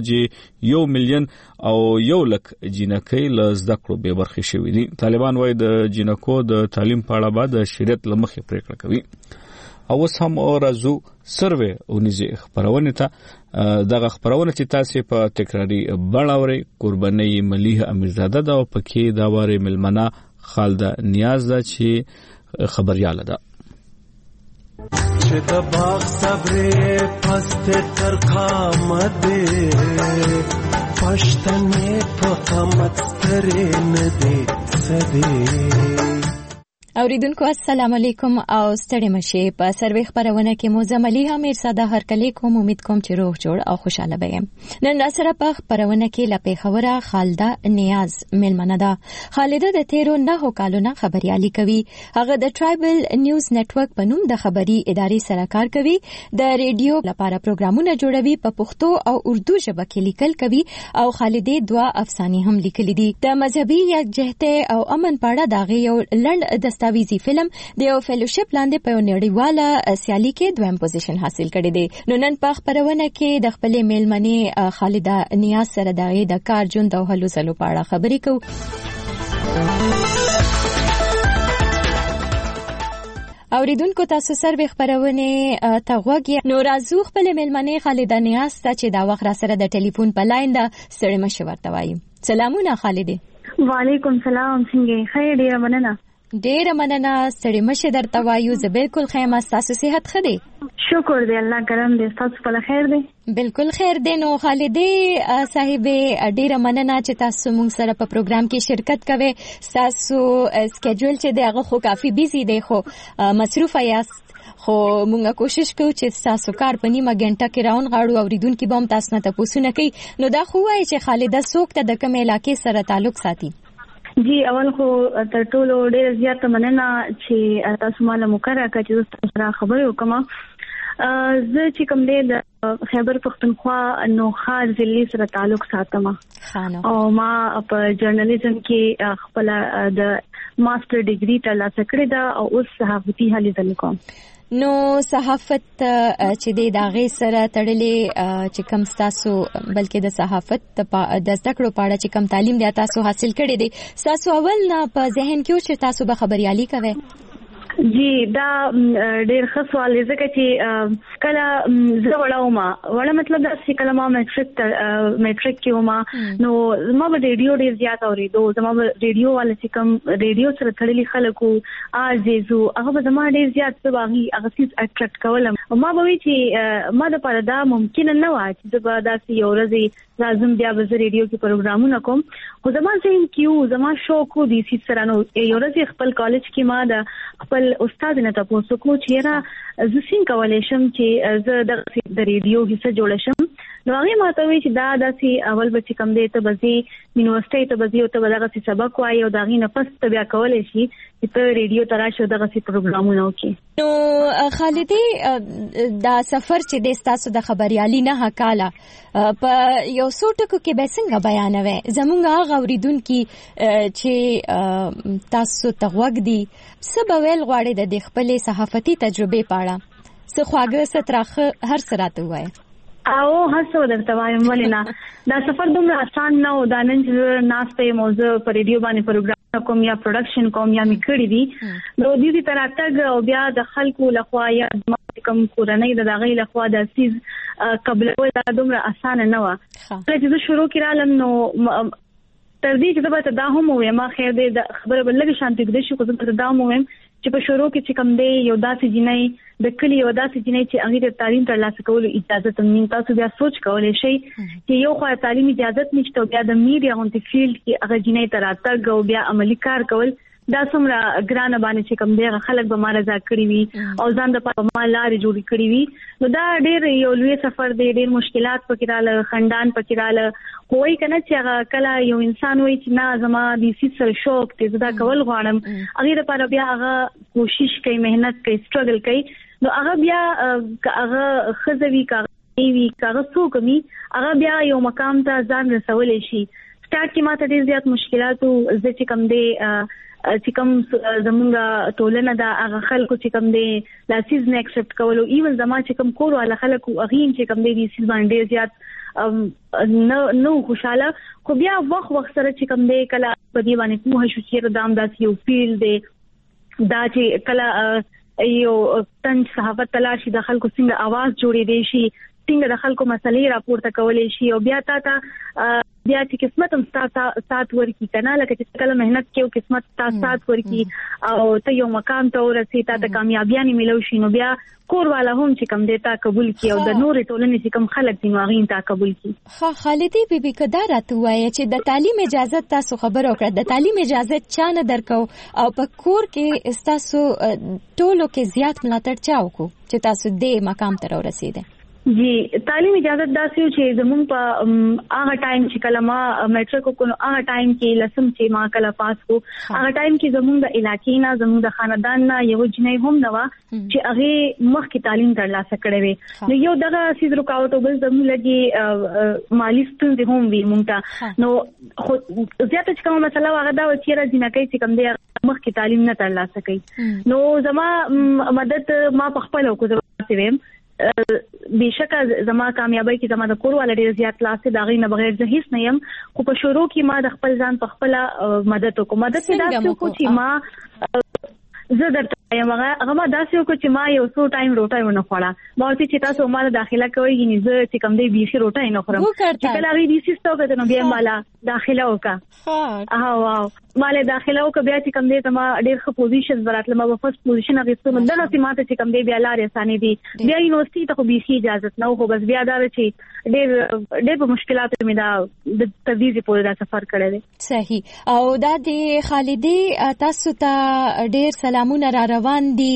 لوجه 1 مليون او 1 لک جنکۍ له زده کړو به برخه شوې دي طالبان وایي د جنکو د تعلیم په اړه بعد شریعت لمخې پریکړه کوي او هم راځو سروې اونیزه خبرونه ته دغه خبرونه چې تاسو په تکراری بڼاوري قرباني مليح امیرزاده دا او پکې دا واره ملمنه خالده نیاز ده چې خبرياله ده چې د باغ صبر پست تر خامده پښتنې په قامت سترې نه دي سدي اوریدونکو السلام علیکم او ستړي مشه په سروې خبرونه کې موزملی امیر ساده هر کلی کوم امید کوم چې روغ جوړ او خوشاله وي نن سره په خبرونه کې لپې خبره خالده نیاز ملمنه ده خالده د 13 کالونو خبريالي کوي هغه د ټرایبل نیوز نتورک په نوم د خبري ادارې سره کار کوي د ریډیو لپاره پروګرامونه جوړوي په پښتو او اردو ژبه کې لیکل کوي او خالده 2 افسانې هم لیکلي دي د مذهبي یکجهته او امن پاړه دغه یو لند دستاویزي فلم د یو فیلوشپ لاندې په نړیواله سیالي کې دویم پوزیشن حاصل کړی دی نو نن په خبرونه کې د خپل میلمنې خالده نیاز سره د کار ژوند او هلو ځلو په اړه خبرې کوو اوریدونکو تاسو سروې خبرونه ته غوږی نو راځو خپل میلمنې خالده نیاز ته چې دا وخت را سره د ټلیفون په لاین ده سړی مشه ورته وایي سلامونه خالده وعلیکم سلام څنګه خیر ډیره مننه ډیره مننه ستړي مشه درته وایو زه بالکل خیمه تاسو صحت ښه دی شکر دی الله کرم دی تاسو په خیر دی بالکل خیر دی نو خالده صاحب ډیره مننه چې تاسو مونږ سره په پروګرام کې شرکت کوئ تاسو سکیډول چې دی هغه خو کافي بیزی دی خو مصروف یاست خو مونږه کوشش کوو چې تاسو کار په نیمه غنټه کې راون غاړو اوریدونکو به هم تاسو نه تاسو کوي نو دا خو وایي چې خالده څوک ته د کوم علاقې سره تعلق ساتي جی اول خو تر ټولو ډېر زیات مننه چې تاسو مال مقرره کړی چې تاسو سره خبرې وکم زه چې کوم دې د خیبر پختونخوا نوخا ضلع سره تعلق ساتم او ما په جرنالیزم کې خپل د ماستر ډیګري ترلاسه کړې ده او اوس صحافتي هلې ځل کوم نو صحافت چې د داغه سره تړلې چې کم تاسو بلکې د صحافت د زده کړو په اړه چې کم تعلیم دی تاسو حاصل کړی دی تاسو اول نه په ذهن کې چې تاسو به خبريالي کوئ جی دا ډېر ښه سوال دی ځکه چې کله زه وړه مطلب دا چې کله ما میټریک کې وما نو ما به ریډیو ډېر زیات اورېدو زما به ریډیو والا چې کوم ریډیو سره تړلي خلکو عزیزو هغه به زما ډېر زیات څه باغي هغه څه اټریکټ کولم ما به وی چې ما د پاره دا ممکن نه و چې زه به داسې یو ورځ لازم بیا به ریډیو کې پروګرامونه کوم خو زما ذهن کې زما شوق و دي چې سره نو یو ورځ خپل کالج کې ما د خپل استاد نه تاسو کو چې را زه څنګه کولای شم چې زه د ریډیو حصہ جوړ شم نو هغه ماته وی چې دا داسې اول به چې کم دی ته بزي یونیورسيټي ته بزي او ته دغه سبق وایي او دغه نه پس ته بیا کولای شي چې ته ریډیو ته راشي دغه پروګرامونه وکړي. نو خالدي دا سفر چې د تاسو د خبريالي نه حکاله په یو څو ټکو کې به څنګه بیانوي زمونږ هغه اوریدونکو چې تاسو ته وګ دي سبویل غواړي د خپل صحافتي تجربه پاړه څه خواږه ستراخه هر سراته وای او هڅه درته وایم ولینا دا سفر دومره آسان نه و. دا نن چې ناشته موضوع پر ریډیو باندې پروګرام کوم یا پروډکشن کوم یا میکړی دي نو دې تر تاګ او بیا د خلکو لخوا یا کوم کورنۍ د دغه لخوا د سیز قبل دا دومره آسان نه و. چې شروع کړم نو تر دې چې دا هم وې ما خیر دې خبره بلګ شانتي د شي کوم ته دا هم چې په شروع کې چې کم دی یو داسې جنۍ د کلی یو داسې جنۍ چې هغه د تعلیم ترلاسه کولو اجازه تم نه تاسو بیا سوچ کولای شئ چې یو خو تعلیم اجازه نشته بیا د میډیا غونډې فیلډ کې هغه جنۍ تر اتګ او بیا عملی کار کول دا څومره ګرانه باندې چې کم دی خلک به ما رضا کړی وي او ځان د په ما لارې جوړې کړی وي نو دا ډېر یو لوی سفر دی ډېر مشکلات پکې رااله خندان پکې رااله کوی کنه چې هغه کله یو انسان وای چې نه زما د سیسر شوق ته زدا کول غواړم هغه لپاره بیا هغه کوشش کوي مهنت کوي سټرګل کوي نو هغه بیا هغه خزوي کاغه سو کوي هغه بیا یو مقام ته ځان رسولې شي سٹارټ کې ماته ډېر زیات مشکلاتو زه چې کم دی چې کوم زمونږه ټولنه دا هغه خلکو چې کوم دی لاسیز نه اکسپټ کولو ایون زما چې کوم کور والا خلکو اغین چې کوم دی د سیز باندې زیات نو خوشاله خو بیا وخت سره چې کوم دی کله په دی باندې کوه شو چې دام داسې یو فیل دی دا چې کله یو تن صحافت تلاشي د خلکو څنګه आवाज جوړې دی شي څنګه د خلکو مسلې راپورته کولې شي او بیا تا بیا چې قسمت هم سات ورکی کنه لکه چې کله مهنت کې قسمت تا سات ورکی او ته یو مقام ته ورسې تا د کامیابیانه ملو شي نو بیا کور والا هم چې کم دیتا قبول کی او د نور ټولنې چې کم خلک دی واغین تا قبول کی. خالدي بیبي کدا راته وایي چې د تعلیم اجازه تاسو خبر اوکړه د تعلیم اجازه چا نه درکو او په کور کې تاسو ټولو کې زیات ملاتړ چاو کو چې تاسو دې مقام ته ورسېده. جی تعلیم اجازه داسې چې زمون په هغه ټایم چې کله ما میټرک کو هغه ټایم کې لسم چې ما کله پاس کو هغه ټایم کې زمون د علاقې نه زمون د خاندان نه یو جنۍ هم نو چې هغه مخکې تعلیم ترلاسه کړې وي نو یو دغه سیز رکاوټ بل زمون لګي مالی ستونزې هم وي مونږ نو خو زیاته چې کومه مسله هغه دا و چې راځي نه کوي چې کوم دی مخکې تعلیم نه ترلاسه کوي نو زما مدد ما په خپل کو زویم بشکه زما کامیابی کې زما د کور ول ډیر زیات لاسه دا غي نه بغیر زه هیڅ نه يم خو په شروع کې ما د خپل ځان په خپل مدد وکړم مدد دا چې ما زه درته هغه ما داسې وکړ چې ما یو څو ټایم روټای ونه خوړه ما ورته چې تاسو مال داخله کوي یعنی زه چې کوم دی بیخي روټای نه خورم چې کله غي دي سیستو کته نو بیا مالا داخله وکړه واو مال داخله وکړه بیا چې کوم دی ته ما ډېر ښه پوزیشن وراتله ما په فرست پوزیشن اغوستم دغه سیماته چې کوم دی بیا لارې اسانه دي بیا یونیورسيټي ته خو بیخي اجازه نه خو بس بیا دا چې ډېر په مشکلاتو مې دا د تدریس په دا سفر کړی دی. صحیح او دا د خالدي تاسو ته ډېر سلامونه را روان دي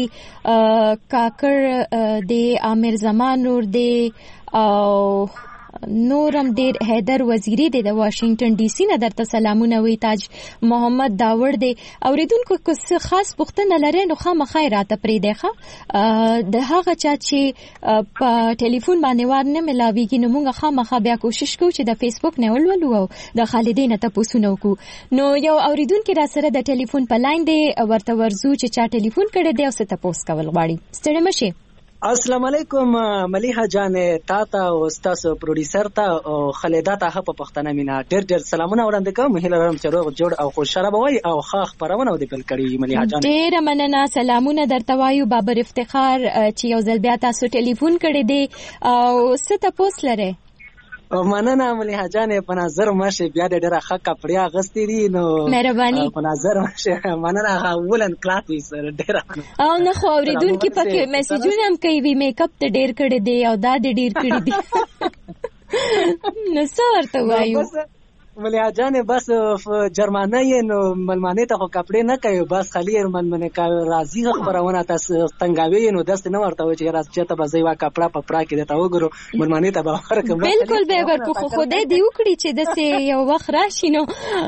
کاکر د عامر زمان نور دی او نورم ډیر حیدر وزیری دی د واشنگټن ډي سي نه درته سلامونه وی تاج محمد داوړ دی اوریدونکو کو خاص پوښتنه لري نو خامخا راته پرې دی د هغه چا چې په ټلیفون باندې وار نه ملاويږي نو موږ خامخا بیا کوشش کوو چې د فیسبوک نه ولولو او د خالدي نه تاسو نو کو نو یو اوریدونکو را سره د ټلیفون په لاین دی ورته ورزو چې چا ټلیفون کړي دی او څه تاسو کول غواړي ستړي مشه. السلام علیکم ملیحه جان تاته او تاسو پروډوسر ته او خالدا ته په پښتنه مینا ډېر سلامونه وړاندې کوم هیله لرم چې روغ جوړ او خوشاله بوي او ښه خبرونه ودی بل کړی ملیحه جان ډېر مننه سلامونه درته وایو بابر افتخار چې یو ځل بیا تاسو ټلیفون کړی دی او څه تاسو لره مننه ملیحه جان په نظر مشه بیا ډېر ښه کپڑا غستې دي نو مهرباني په نظر مشه مننه ولن کلاتی سر ډېر او نه خو اوریدونکو پکې میسجونه هم کوي میک اپ ته ډېر کړی دی او دا ډېر کړی دی نو څه ورته وایو مليحه جان بس جرمانه یې نو ملمانه ته خو کپړې نه کوي بس خالي ملمنه کا راضي خبرونه تاسو تنګاوي نو داس نه ورته و چې راځي ته بځای وا کپړه پپړه کې ته وګورو ملمانه ته به ورکم بالکل به ورکو خو خدای دی وکړي چې دسه یو وخت راشي نو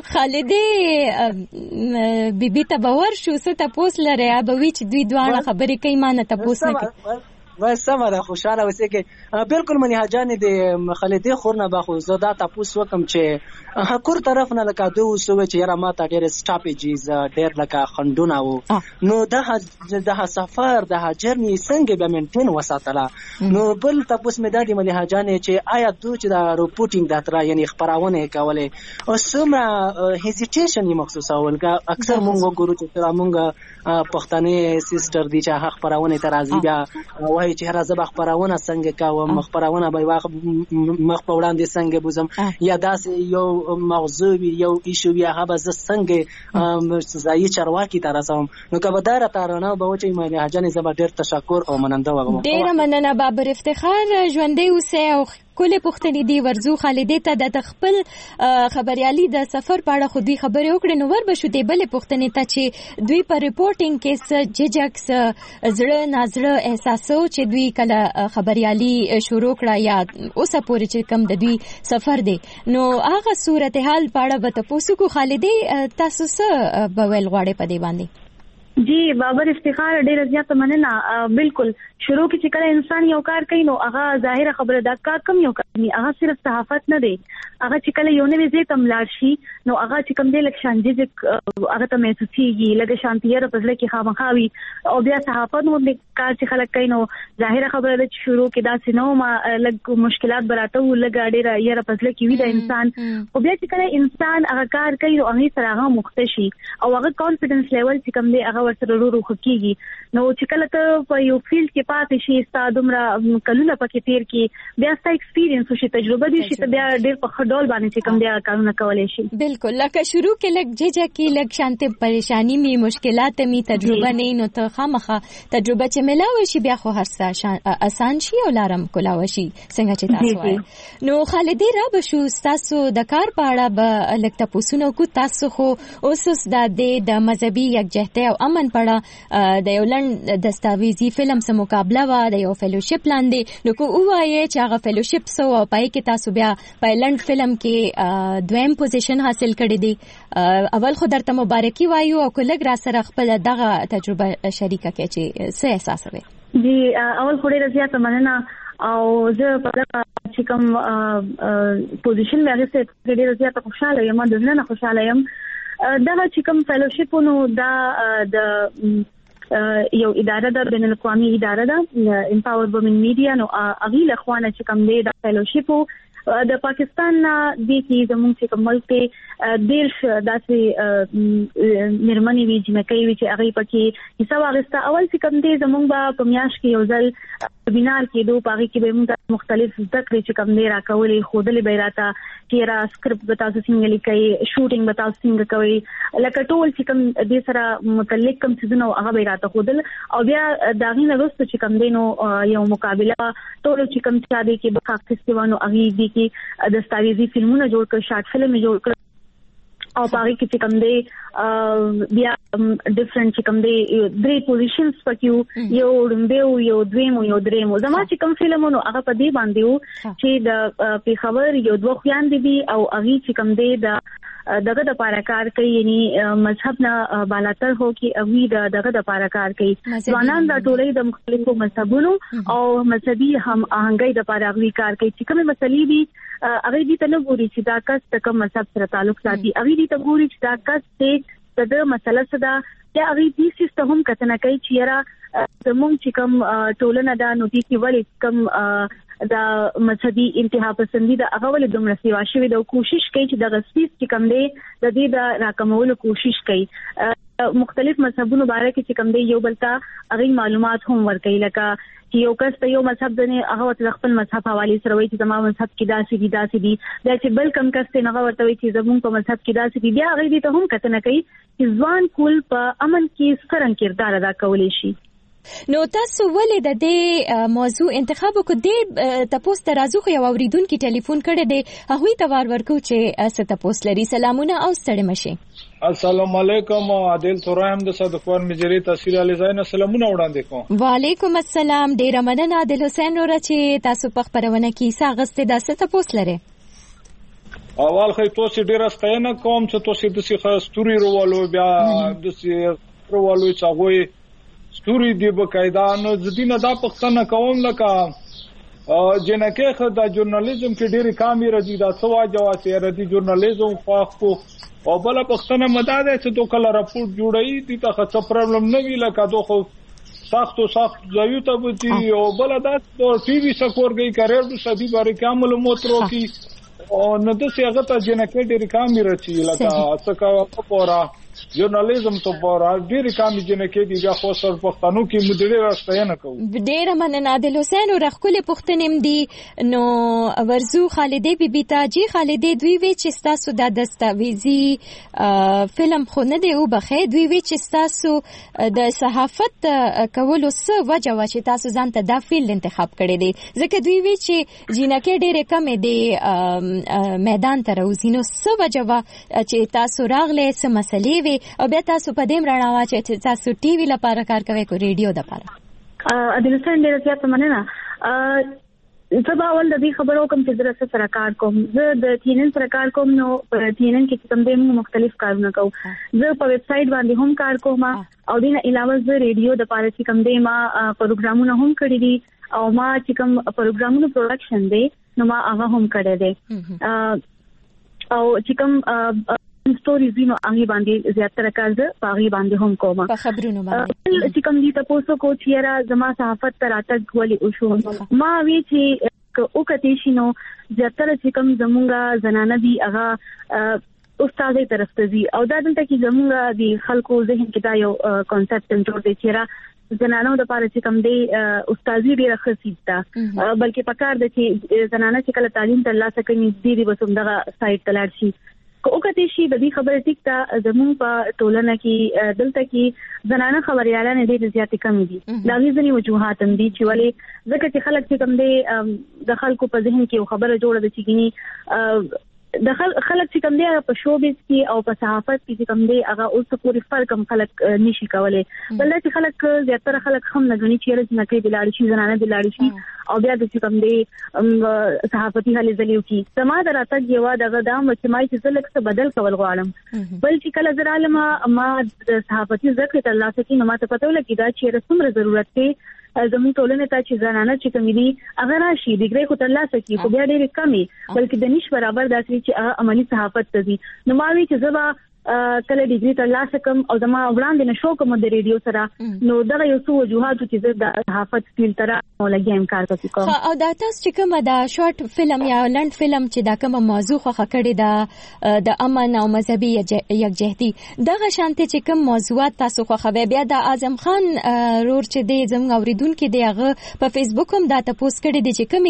خالدې بیبي ته باور شو څه تاسو لري به وی چې دوی دوه خبرې کوي مانه تاسو نه کوي بس سمه خوشاله وسه کې بالکل مليحه جان دې خالدې خورنه به خو زدا تاسو وکم چې هکور طرف نه لکه دوه سو چې یاره ما ته ډېر سټاپیجز ډېر لکه خندونه وو نو د سفر د جرنی څنګه به منټین وساتله نو بل تاسو مې د مليحه جان چې آیا دوی چې د رپورټینګ د تر یعنی خبرونه کوله او سمره هیزیټیشن یې مخصوصه ولګه اکثر مونږ ګورو چې مونږ پښتنې سیستر دي چې هغه خبرونه تر ازي بیا چې هر ځبخ خبرونه څنګه کوم خبرونه به واخ مخ په وړاندې څنګه بوزم یا داس یو موضوع یو ایشو یا هغه ز څنګه ځای چرواکی تر رسوم نو کبه دار تارونه به و چې مې حاجن زما ډېر تشکر او مننده وګم ډېر مننه بابر افتخار ژوندې اوسه او کله پختنی دی ورزو خالدې ته د خپل خبريالي د سفر په اړه خو دوی خبرې وکړې نو ور بشو دی بل پختنی ته چې دوی په ریپورټینګ کې ججکس زړه نازړه احساسو چې دوی کله خبريالي شروع کړه یا اوسه پورې چې کم د دوی سفر دی نو هغه صورتحال په اړه به تاسو کو خالدې تاسو څه بویل غواړي په دی باندې جی بابر افتخار ډیر زیات مننه بالکل شروع کې چې کله انسان یو کار کوي نو هغه ظاهره خبره دا کار کم یو کوي هغه صرف صحافت نه دی هغه چې کله یو نوې ځای تم لاړ شي نو هغه چې کوم دی لکه شانجي هغه ته محسوسيږي لکه شانتیره په ځل کې خامخاوي او بیا صحافت نو د کار چې خلک کوي نو ظاهره خبره د شروع کې دا سينو ما لګ مشکلات براته ولګ ډیره یره په ځل کې وي د انسان او بیا چې کله انسان هغه کار کوي نو هغه سره هغه مختشي او هغه کانفیډنس لیول چې کوم دی هغه ورسره ورو خکېږي نو چې کله ته په یو فیلډ کې پاتې شي ستاسو دومره کلونه پکې تیر کې بیا ستاسو ایکسپیرینس او تجربه دي چې بیا ډېر په خډول باندې چې کوم بیا کارونه کولای شي بالکل لکه شروع کې لګ ججه کې لګ شانته پریشانی می مشکلات می تجربه نه نو ته خامخه تجربه چې ملاوي شي بیا خو هر څه آسان شي او لارم کولاوي شي څنګه چې تاسو وایي نو خالدې را بشو تاسو د کار په اړه به لګ تاسو کو تاسو خو اوس د مذهبي یکجهتۍ او امن په د یو لند دستاویزي فلم سره مقابله و د یو فیلوشپ لاندې نو کو وایي چې هغه فیلوشپ سو او پای کې تاسو بیا په لند فلم کې دویم پوزیشن حاصل کړی دی اول خو درته مبارکي وایو او کله را سره خپل دغه تجربه شریکه کړئ چې څه احساس وي جی اول خو ډیره زیاته مننه او زه په چې کوم پوزیشن مې هغه څه ډیره زیاته خوشاله یم د ځنه خوشاله یم دا چې کوم فیلوشپونو دا د یو اداره ده بین الاقوامي اداره ده امپاور وومن میډیا نو اغي له خوانه چې کوم دی د فیلوشپو د پاکستان د کې زموږ چې کوم ملک دیرش داسې نرمنې وی چې مکه وی چې هغه پکې حساب اغستا اول چې کوم دی زموږ په میاش کې یو ځل وبینار کې دوه پاږي کې به موږ مختلف ذکر چې کوم دی راکولې خودلې بیراته چې را سکرپټ به تاسو څنګه لیکي شوټینګ به تاسو څنګه کوي لکه ټول چې کوم دې سره متعلق کوم څه نو هغه بیراته خودل او بیا داغې نه وروسته چې کوم دی نو یو مقابله ټول چې کوم څه دی کې په فستیوالونو اغي دي کې دستاویزي فلمونه جوړ کړ شارټ فلم جوړ کړ او پاره کې چې کوم دی بیا ډیفرنٹ چې کوم دی درې پوزیشنز پکې یو وړاندې یو دویم یو دریم زما چې کوم فلمونو هغه په دې باندې وو چې د پیښور یو دوه خويان دي او اغي چې کوم دی دغه د پاراکار کوي یعنی مذهب نه بالاتر هو کې اغي دغه د پاراکار کوي ځوانان د ټولې د مختلفو مذهبونو او مذهبي هم آهنګي د پاراغوي کار کوي چې کومه مسلې دي اغه دې ته نه ګوري چې دا کس د کوم مذهب سره تعلق ساتي اغه دې ته ګوري چې دا کس ته د مسله صدا یا اغه دې سیستم هم کتنه کوي چې را زموږ چې کوم ټولنه دا نو دي چې ولې کوم دا مذهبي انتها پسندي د هغه ولې دومره سیوا شوی د کوشش کوي چې د غسیس چې کوم دی د دې د راکمولو کوشش کوي مختلف مذهبونو باره کې چې کوم دی یو بلتا هغه معلومات هم ورکړي لکه چې یو کس ته یو مذهب دنه هغه خپل مذهب حواله سره وایي چې زموږ مذهب کې داسې دي دا چې بل کم کس ته هغه ورته وایي چې زموږ په مذهب کې داسې دي بیا هغه دې ته هم کتنه کوي چې ځوان کول په امن کې څرنګه کردار ادا کولی شي نو تاسو ولې د دې موضوع انتخاب وکړ؟ د تاسو ترازو خو یو اوریدونکو ټلیفون کړی دی، هغه ته ورکو چې ست تاسو لري. سلامونه او ستړي مشه. السلام علیکم. عادل تورام د صدقوان مجری تحصیل علی زین سلامونه وړاندې کوم. وعلیکم السلام. ډیر مننه عادل حسین ور چې تاسو په خبرونه کې ساغسته د ست تاسو لري. اول خو تاسو ډیر ستاینه کوم چې تاسو د سیخه ستوري روالو بیا د سیخه روالو چاغوي ستوري دی بقاعده. نو ځدینه دا پښتنه کوم لکه جنکه خو د ژورنالیزم کې ډېری کامې راځي دا سوا جواسي راځي ژورنالیزم خو او بل پښتنه مداده چې دوه کله راپورټ جوړایي دي ته څه پرابلم نه وی لکه دوه خو سخت ځایو ته بچي او بل دا ټي وي سکور گئی کړي د سدي باندې کامل موترو کې او نو د سیاغه ته جنکه ډېری کامې راځي لکه څه کا پورا ژورنالیزم ته پورا ډېری کامې جنکه دي بیا خو سر پښتنو کې مدړي راستای نه کوو. ډېر مننه عادل حسین او رخل پښتنم دي. نو ورزو خالدې بیبي تاجي خالدې دوی وی چې تاسو د دستاویزي فلم خو نه دی او بخې دوی وی چې تاسو د صحافت کولو څه وجه وا چې تاسو ځان ته دا فیلډ انتخاب کړی دی ځکه دوی وی چې جنکه ډېر کم دي میدان ته راوځي. نو څه وجه وا چې تاسو راغله څه مسلې او بیا تاسو په دې رڼا واچي چې تاسو ټي وي لپاره کار کوئ کو ریډیو لپاره؟ عادل حسین ډېر زیات مننه. زه اول د دې خبرو کوم چې زه سره کار کوم. زه د TNN سره کار کوم. نو په TNN کې کوم دې مختلف کارونه کوم. زه په ویب سټ باندې هم کار کوم او دینه علاوه زه ریډیو د پاره چې کوم دې ما پروګرامونه هم کړی دي او ما چې کوم پروګرامونو پروډکشن دی نو ما هغه هم کړی دی او چې کوم ستوريز نو هغه باندې زیاتره کار زه پاغي باندې هم کوم په خبرونو باندې. چې کوم دي تاسو کو چیرې زما صحافت تر اتګ ولې او شو ما وی چې او کته شنو زیاتره چې کوم زمونږه زنانه دي هغه استاد طرف ته دي او دا دلته کې زمونږه دي خلکو ذهن کې دا یو کانسپټ جوړ دی چې زنانو د پاره چې کوم دی استادي ډیره خصيصه بلکې پکار د چې زنانه چې کله تعلیم ترلاسه کوي دې بسوم دغه سایت تلل شي او کته شي د دې خبره ټیک ته زمون په ټولنه کې دلته کې زنانه خبريالان ډېر زیات کم دي. دا غوښنی وجوهات هم دي چې ولې ځکه چې خلک چې کوم دي د خلکو په ذهن کې خبره جوړه ده چې ګینی د خلک چې کوم دي په شوبیز کې او په صحافت کې چې کوم دي هغه اوس پوری فرق هم خلک نشي کولای. بلکې چې خلک زیاتره خلک هم نه غني چې رځ نه کوي د لاړ شي زنانه د لاړ شي او بیا د چې کوم دي صحافتي حالې زلیو کی سما دراتګ یو دغه د مجتمعي چې زلک څه بدل کول غواړم بل چې کله زرالما ما صحافتي ذکر الله سکی نو ما ته پته ولګی دا چې رسوم ضرورت ته زموږ ټولنه ته چې زنانه چې کوم دي اگر راشي ډیګری خو ترلا سکی خو بیا ډېر کمی بلکې د نش برابر داسې چې عملی صحافت ته دي. نو ما وی چې زبا کله ډیګری ترلاسه کوم او زما وړاندې نشو کوم د ریډیو سره نو دا یو څو وجوهات چې د صحافت سکیل تر ولګیم کار کوم. او دا تاسو چې کوم دا شارټ فلم یا لنډ فلم چې دا کوم موضوع خو کړی دا د امن او مذهبي یکجهتي دغه شانته چې کوم موضوعات تاسو خو بیا د اعظم خان رور چې د زموږ اوریدونکو دی هغه په فیسبوک هم دا تاسو کړی دی چې کومه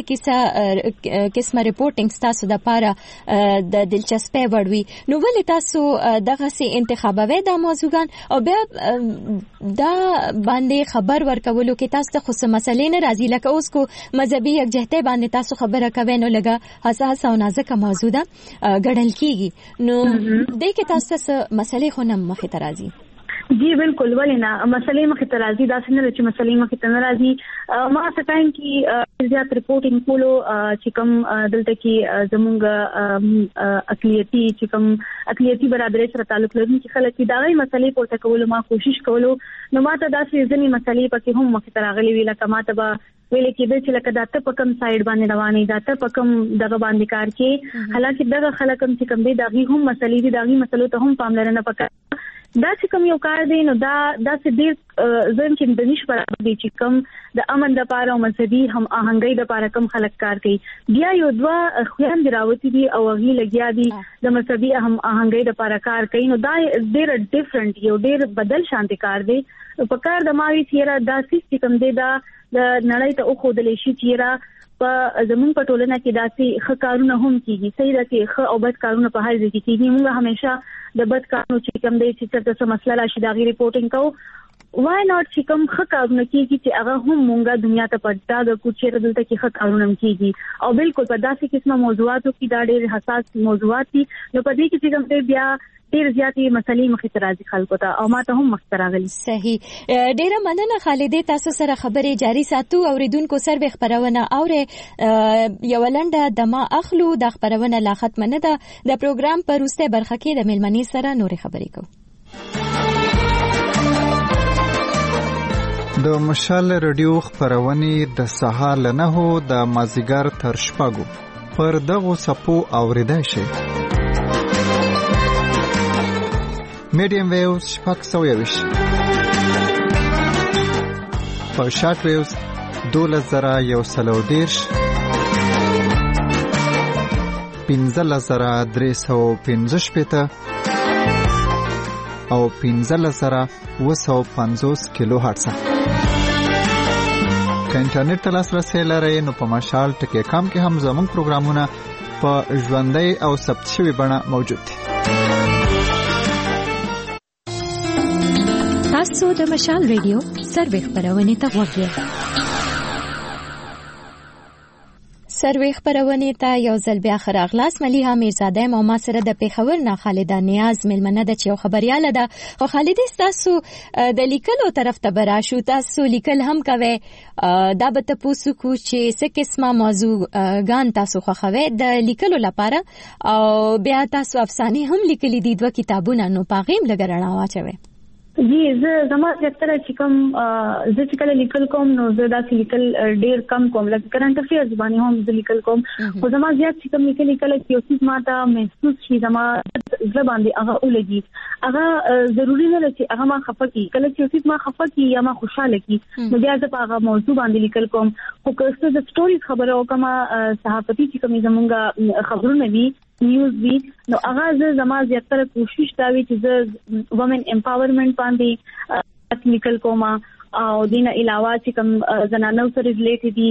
قسمه ریپورټینګ تاسو د پاره د دلچسپي وړوي نو ولې تاسو دغه سي انتخابوي د موضوعګان او بیا دا باندې خبر ورکولو کې تاسو ته خو مسلې نه راځي لکه اوس کو مذهبي یکجهتي باندې تاسو خبره کوي نو لګه حساس او نازکه موضوع ده ګډل کیږي نو د کې تاسو ته مسلې خو نه مخې ته راځي. جی بالکل ولینا مسلې مخې ته راځي دا څنګه چې مسلې مخې ته ناراضي ما ستایم کې زیات ریپورټینګ کولو چې کوم دلته کې زموږ اقلیتی چې کوم اقلیتی برابرۍ سره تعلق لري چې خلک دا غي مسلې پورته کولو ما کوشش کولو نو ما ته دا ځینې مسلې پکې هم مخې ته راغلي وی لکه ما ته ویل کېده چې لکه دا ته په کوم سایډ باندې رواني دا ته په کوم دغه باندې کار کې حالکه دغه خلک هم چې کوم دي دغه هم مسلې دي دغه مسلو ته هم پاملرنه وکړه دا چې کوم یو کار دی نو دا چې ډیر ځین چې د نش برابر دي چې کوم د امن د پاره او مذهبي هم آهنګي د پاره کوم خلک کار کوي بیا یو دوا خوان دراوتی دي او غي لګیا دي د مذهبي هم آهنګي د پاره کار کوي نو دا ډیر ډیفرنٹ یو ډیر بدل شانتي کار دی په کار د ماوي چیرې دا چې کوم دی دا د نړۍ ته خو د لشي چیرې په زمون په ټولنه کې داسې خکارونه هم کیږي صحیح ده چې خ او بد کارونه په هر ځای کې کیږي موږ همیشه د بد کارونو چې کوم دی چې څه مسله راشي دا غي ریپورټینګ کوو why not چې کوم ښه کارونه کیږي چې هغه هم مونږه دنیا ته پټا د کوچیر دلته کې ښه کارونه کیږي او بالکل په داسې قسمه موضوعاتو کې دا ډېر حساس موضوعات دي نو په دې کې چې کوم بیا ډېر زیاتې مسلې مخې ته راځي خلکو ته او ما ته هم مخ ته راغلي. صحیح. ډېره مننه خالدې، تاسو سره خبرې جاري ساتو. اوریدونکو سروې خبرونه اورې یو لنډه دمه اخلو. د خبرونه لا ختم نه ده. د پروګرام په وروستۍ برخه کې د مېلمنې سره نورې خبرې کوو. د مشال رادیو خبرونه د سهار له 9 د مازیګر تر 6 پر دغه سپو اوریدای شي. میډیم ویوز 620 په شارټ ویوز 12110 15315 او 15750 کیلو هرتز. که انټرنیټ ته لاسرسی لرئ نو په مشال ټکی کام کې هم زموږ پروګرامونه په ژوندۍ او ثبت شوي بڼه موجود دي. تاسو د مشال ریډیو سروې خبرونه ته وګورئ. سروې خبرونه ته یو ځل بیا خراغلاس ملیحه میرزاده او ما سره د پیښور نه خالده نیاز ملمنه د چیو خبرياله ده. خو خالده تاسو د لیکلو طرف ته براشو، تاسو لیکل هم کوي. دا به تاسو کو چې څه قسمه موضوع غان تاسو خوښوي د لیکلو لپاره او بیا تاسو افسانې هم لیکلي دي 2 کتابونه، نو پاغیم لګرنا واچوي. جی زما زیاتره چې کوم زه چې کله لیکل کوم نو زه دا لیکل ډیر کم کوم، لکه کرنٹ افیرز باندې هم زه لیکل کوم. خو زما زیات چې کوم لیکل چې یو څه ماته محسوس شي زما زړه باندې هغه ولګي، هغه ضروری نه چې هغه ما خفه کی. کله چې یو څه ما خفه کی یا ما خوشاله کی نو بیا زه په هغه موضوع باندې لیکل کوم. خو که څه د سټوریز خبره وکم صحافتي چې کوم زمونږه خبرونه دي نیوز وی نو هغه زما زیاتره کوشش دا وی چې زه وومن امپاورمنٹ باندې لیکل کوم او دینه علاوه چې کوم زنانو سره ریلیټډ دي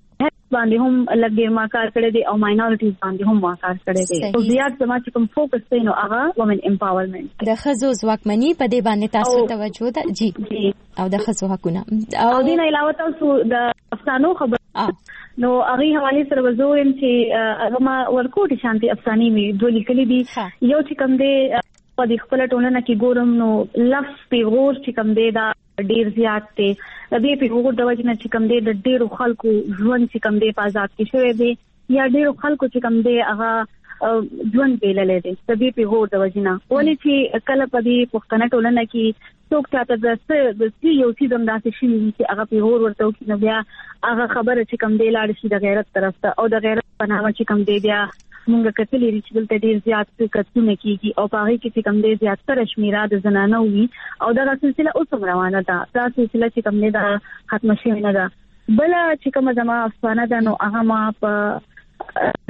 باندې هم لګیر ما کار کړی دی او ماینورټیز باندې هم ما کار کړی دی. او زیات زما چې کوم فوکس دی نو هغه وومن امپاورمنٹ د ښځو ځواکمنۍ په دې باندې تاسو توجه ده. جی او د ښځو حقونه او دینه علاوه تاسو د افسانو خبر نو هغه حواله سره وزوم چې هغه ما ورکوټ شانتي افسانې می دوه لیکلي دي. یو چې کوم دی په دې خپل ټولنه کې ګورم نو لفظ پیغور چې کوم دی دا ډیر زیات دی. د دې پیغور د وجه نه چې کوم دی د ډیرو خلکو ژوند چې کوم دی په آزاد کې شوی دی یا ډیرو خلکو چې کوم دی هغه ژوند بیللې دي د دې پیغور د وجه نه. ولې چې کله په دې پښتنه ټولنه کې څوک چاته د یو څه دمداسې شي چې هغه پیغور ورته وکړي نو بیا هغه خبره چې کوم دی لاړ شي د غیرت طرف ته او د غیرت په نامه چې کوم دی بیا مونږ کتلې چې دلته ډیر زیات کتونه کیږي او په هغه کې چې کوم دی زیاتره شمیره د زنانو وي او دا سلسله اوس روانه ده. دا سلسله چې کوم دی دا ختم شوی نه ده. بل چې کوم زما افسانه ده نو هغه ما په د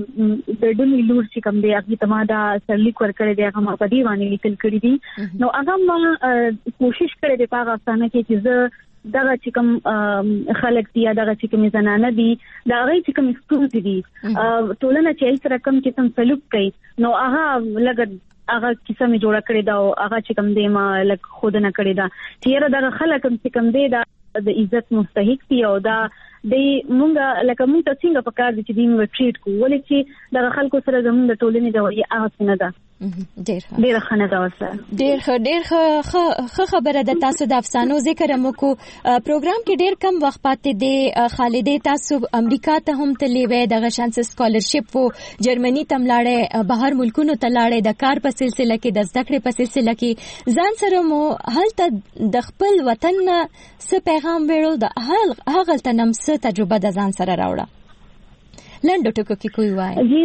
ډېمی لور چې کوم دی هغه ته ما دا سرلیک ورکړی دی هغه ما په دی باندې لیکل کړی دي. نو هغه ما کوشش کړی دی په هغه افسانه کې چې زه دغه چې کوم خلک دي دغه چې کوم زنانه دي دا غي چې کوم ستونزې دي ټولنه چې سره کوم چې کوم سلوک کوي نو هغه لګ هغه کیسه می جوړ کړی دا او هغه چې کوم دی ما لګ خود نه کړی دا چې دغه خلک چې کوم دی دا د عزت مستحق دي او دا د مونږه لکه مونږ ته څنګه پکار دي چې دې موږ ټریټ کوو ولې چې د خلکو سره زموږ د ټولنې د وایي هغه نه ده. ډېر ښه ده ورسره ډېر ښه خبره ده. تاسو د افسانو ذکر مو کو پروګرام کې ډېر کم وخت پاتې دی. خالدې تاسو امریکا ته هم تللی وې د غشانس سکالرشپ وو جرمني ته ملاړې بهر ملکونو ته لاړې د کار په سلسله کې د زده کړې په سلسله کې ځان سره مو هلته د خپل وطن څه پیغام وړو د هغه تنم څه تجربه د ځان سره راوړه لنډو ټکو کې کوی وای. جی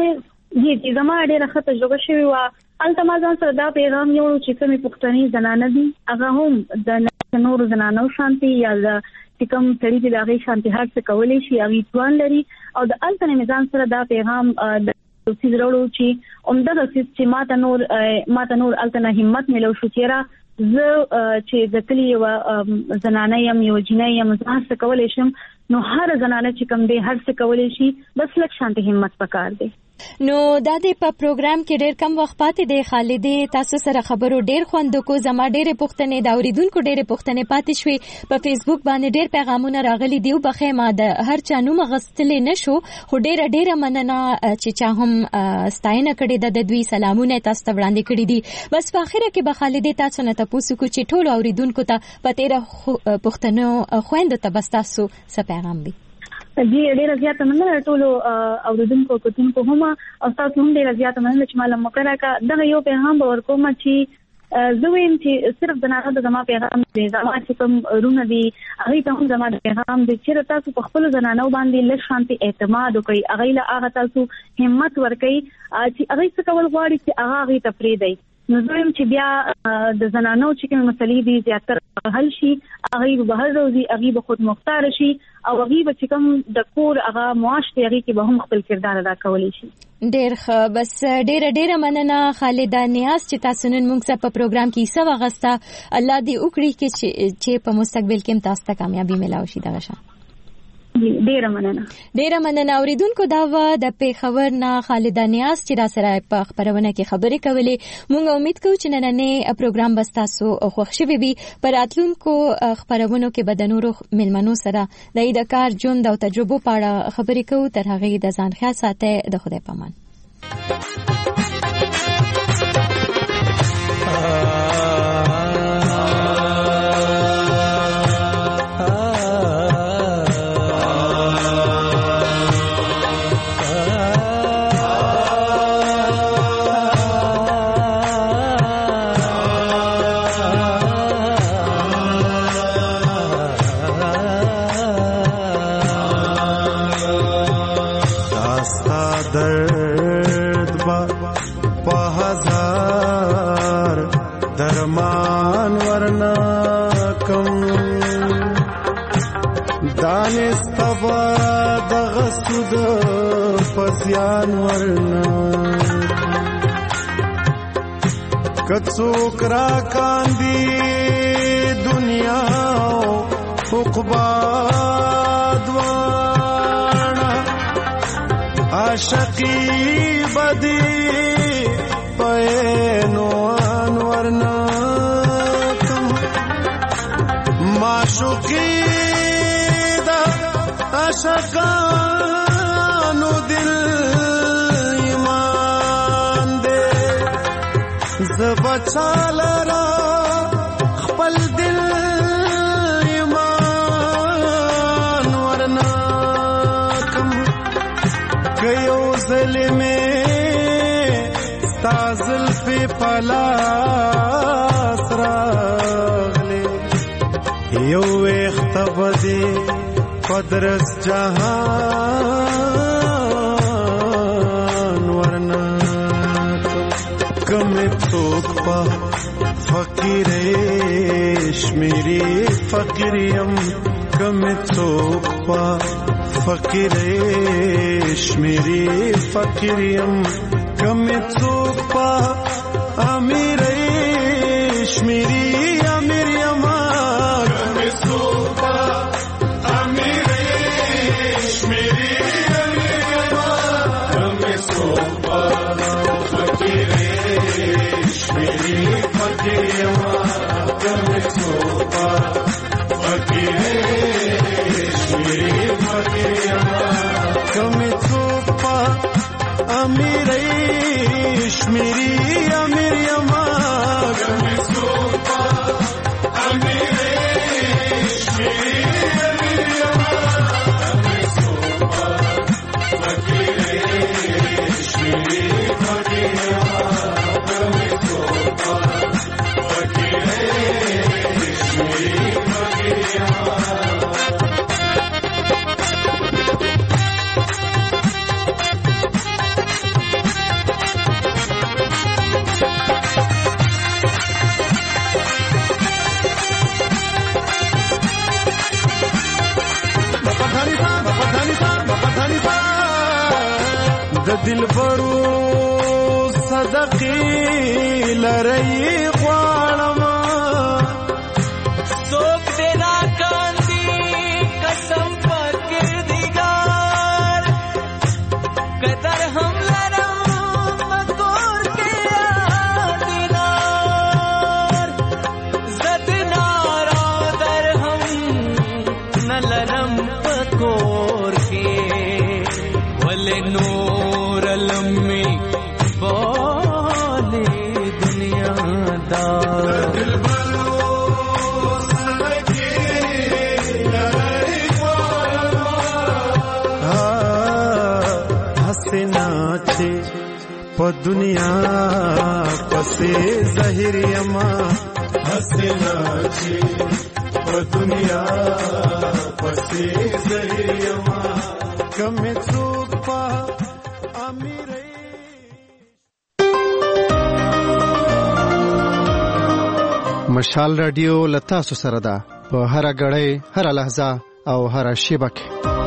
زما ډېره ښه تجربه شوې وه. هلته ما ځان سره دا پیغام یوړو چې کومې پښتني زنانه دي هغه هم د نورو زنانو شانتي یا د کوم سړي د هغې شانتي هر څه کولی شي هغې توان لري او د هلته نه مې ځان سره دا پیغام څیز راوړو چې همدغه څیز چې ماته نور هلته نه همت میلو شو چېره زه چې د کلي یوه زنانه یم یوه جینۍ یم زه هر څه کولی شم نو هر زنانه چې کوم دی هر څه کولی شي بس لږ شانتي همت پکار دی. نو دا د په پروګرام کې ډېر کم وخت پاتې دی خالدې تاسو سره خبرو ډېر خوند کو زما ډېرې پوښتنې د اوریدونکو ډېرې پوښتنې پاتې شوې په فیسبوک باندې ډېر پیغامونه راغلي دی بخې ما د هر چا نوم غستلې نشو خو ډېره مننه چې چا هم ستاینه کړې د دوی سلامونه تاسو ته وړاندې کړي دي بس په اخره کې به خالدې تاسو نه تاسو کو چې ټول اوریدونکو ته په تیره پوښتنو خويندو ته بس تاسو څه پیغام دی جی ډیره زیاته مننه ټول اوریدونکو کوتونکو هم او تاسو هم ډیره زیاته مننه چې معلومه مکرہ کا دغه یو پیغام ورکوم چې زویم چې صرف د ناغه د زما پیغام دی زما چې کوم رونه دي هغه ته هم زما پیغام دی چې تاسو په خپل زنانو باندې لږ شانتي اعتماد وکړئ هغه له هغه تاسو همت ورکړئ چې هغه څه کول غواړي چې هغه ته پریدي نو زویم چې بیا د زنانو چې کوم مسلې دي زیاتره حل شي هغه به هر روزي هغه به خود مختار شي او هغه به چې کوم د کور هغه معاش دی هغه کې به هم خپل کردار ادا کولی شي ډېر ښه بس ډېره مننه خالده نیاز چې تاسو نن موږ سره په پروګرام کې څه وغستا الله دې وکړي چې په مستقبل کې تاسو ته کامیابی ملاوي شي دغه شان ډیره مننه اوریدونکو دا و د پیښور نه خالده نیاز چې را سره په خبرونه کې خبرې کولې مونږ امید کوو چې نننې پروګرام به تاسو خوښ شي وي پر راتلونکو خبرونو کې به د نورو ملمنو سره د کار ژوند او تجربو په اړه خبرې کوو تر هغه د ځان خیال ساتئ د خدای پامان کڅوک را کاندی دنیا عقبا دوانا عاشقی بدی پینو انورنا کم معشوقی دا عاشقانو دل بچالرا خپل دل ایمان ورنا کم کيو ظلمه استازل په پلاس راغله یو اختبدي قدرت جهان ورنا کم څوک په فقیرش میری فقیریم کم څوک په فقیرش میری فقیریم کم څوک په امیرش میری امیریم کم څوک په امیرش میری امیریم کم څوک په امیرش میری امیریم دلبرو صدقې لري غواړم څوک دې راکاندي قسم پر کردګار قدر هم لري والے نور لمي والے دنیا دا हसना छे په دنیا پسې ظاهر یما حسنا چې په دنیا پسې ظاهر یما کم څوک په امیر مشال رادیو لتا سره ده په هر غړې هر لحظه او هر شیبه کې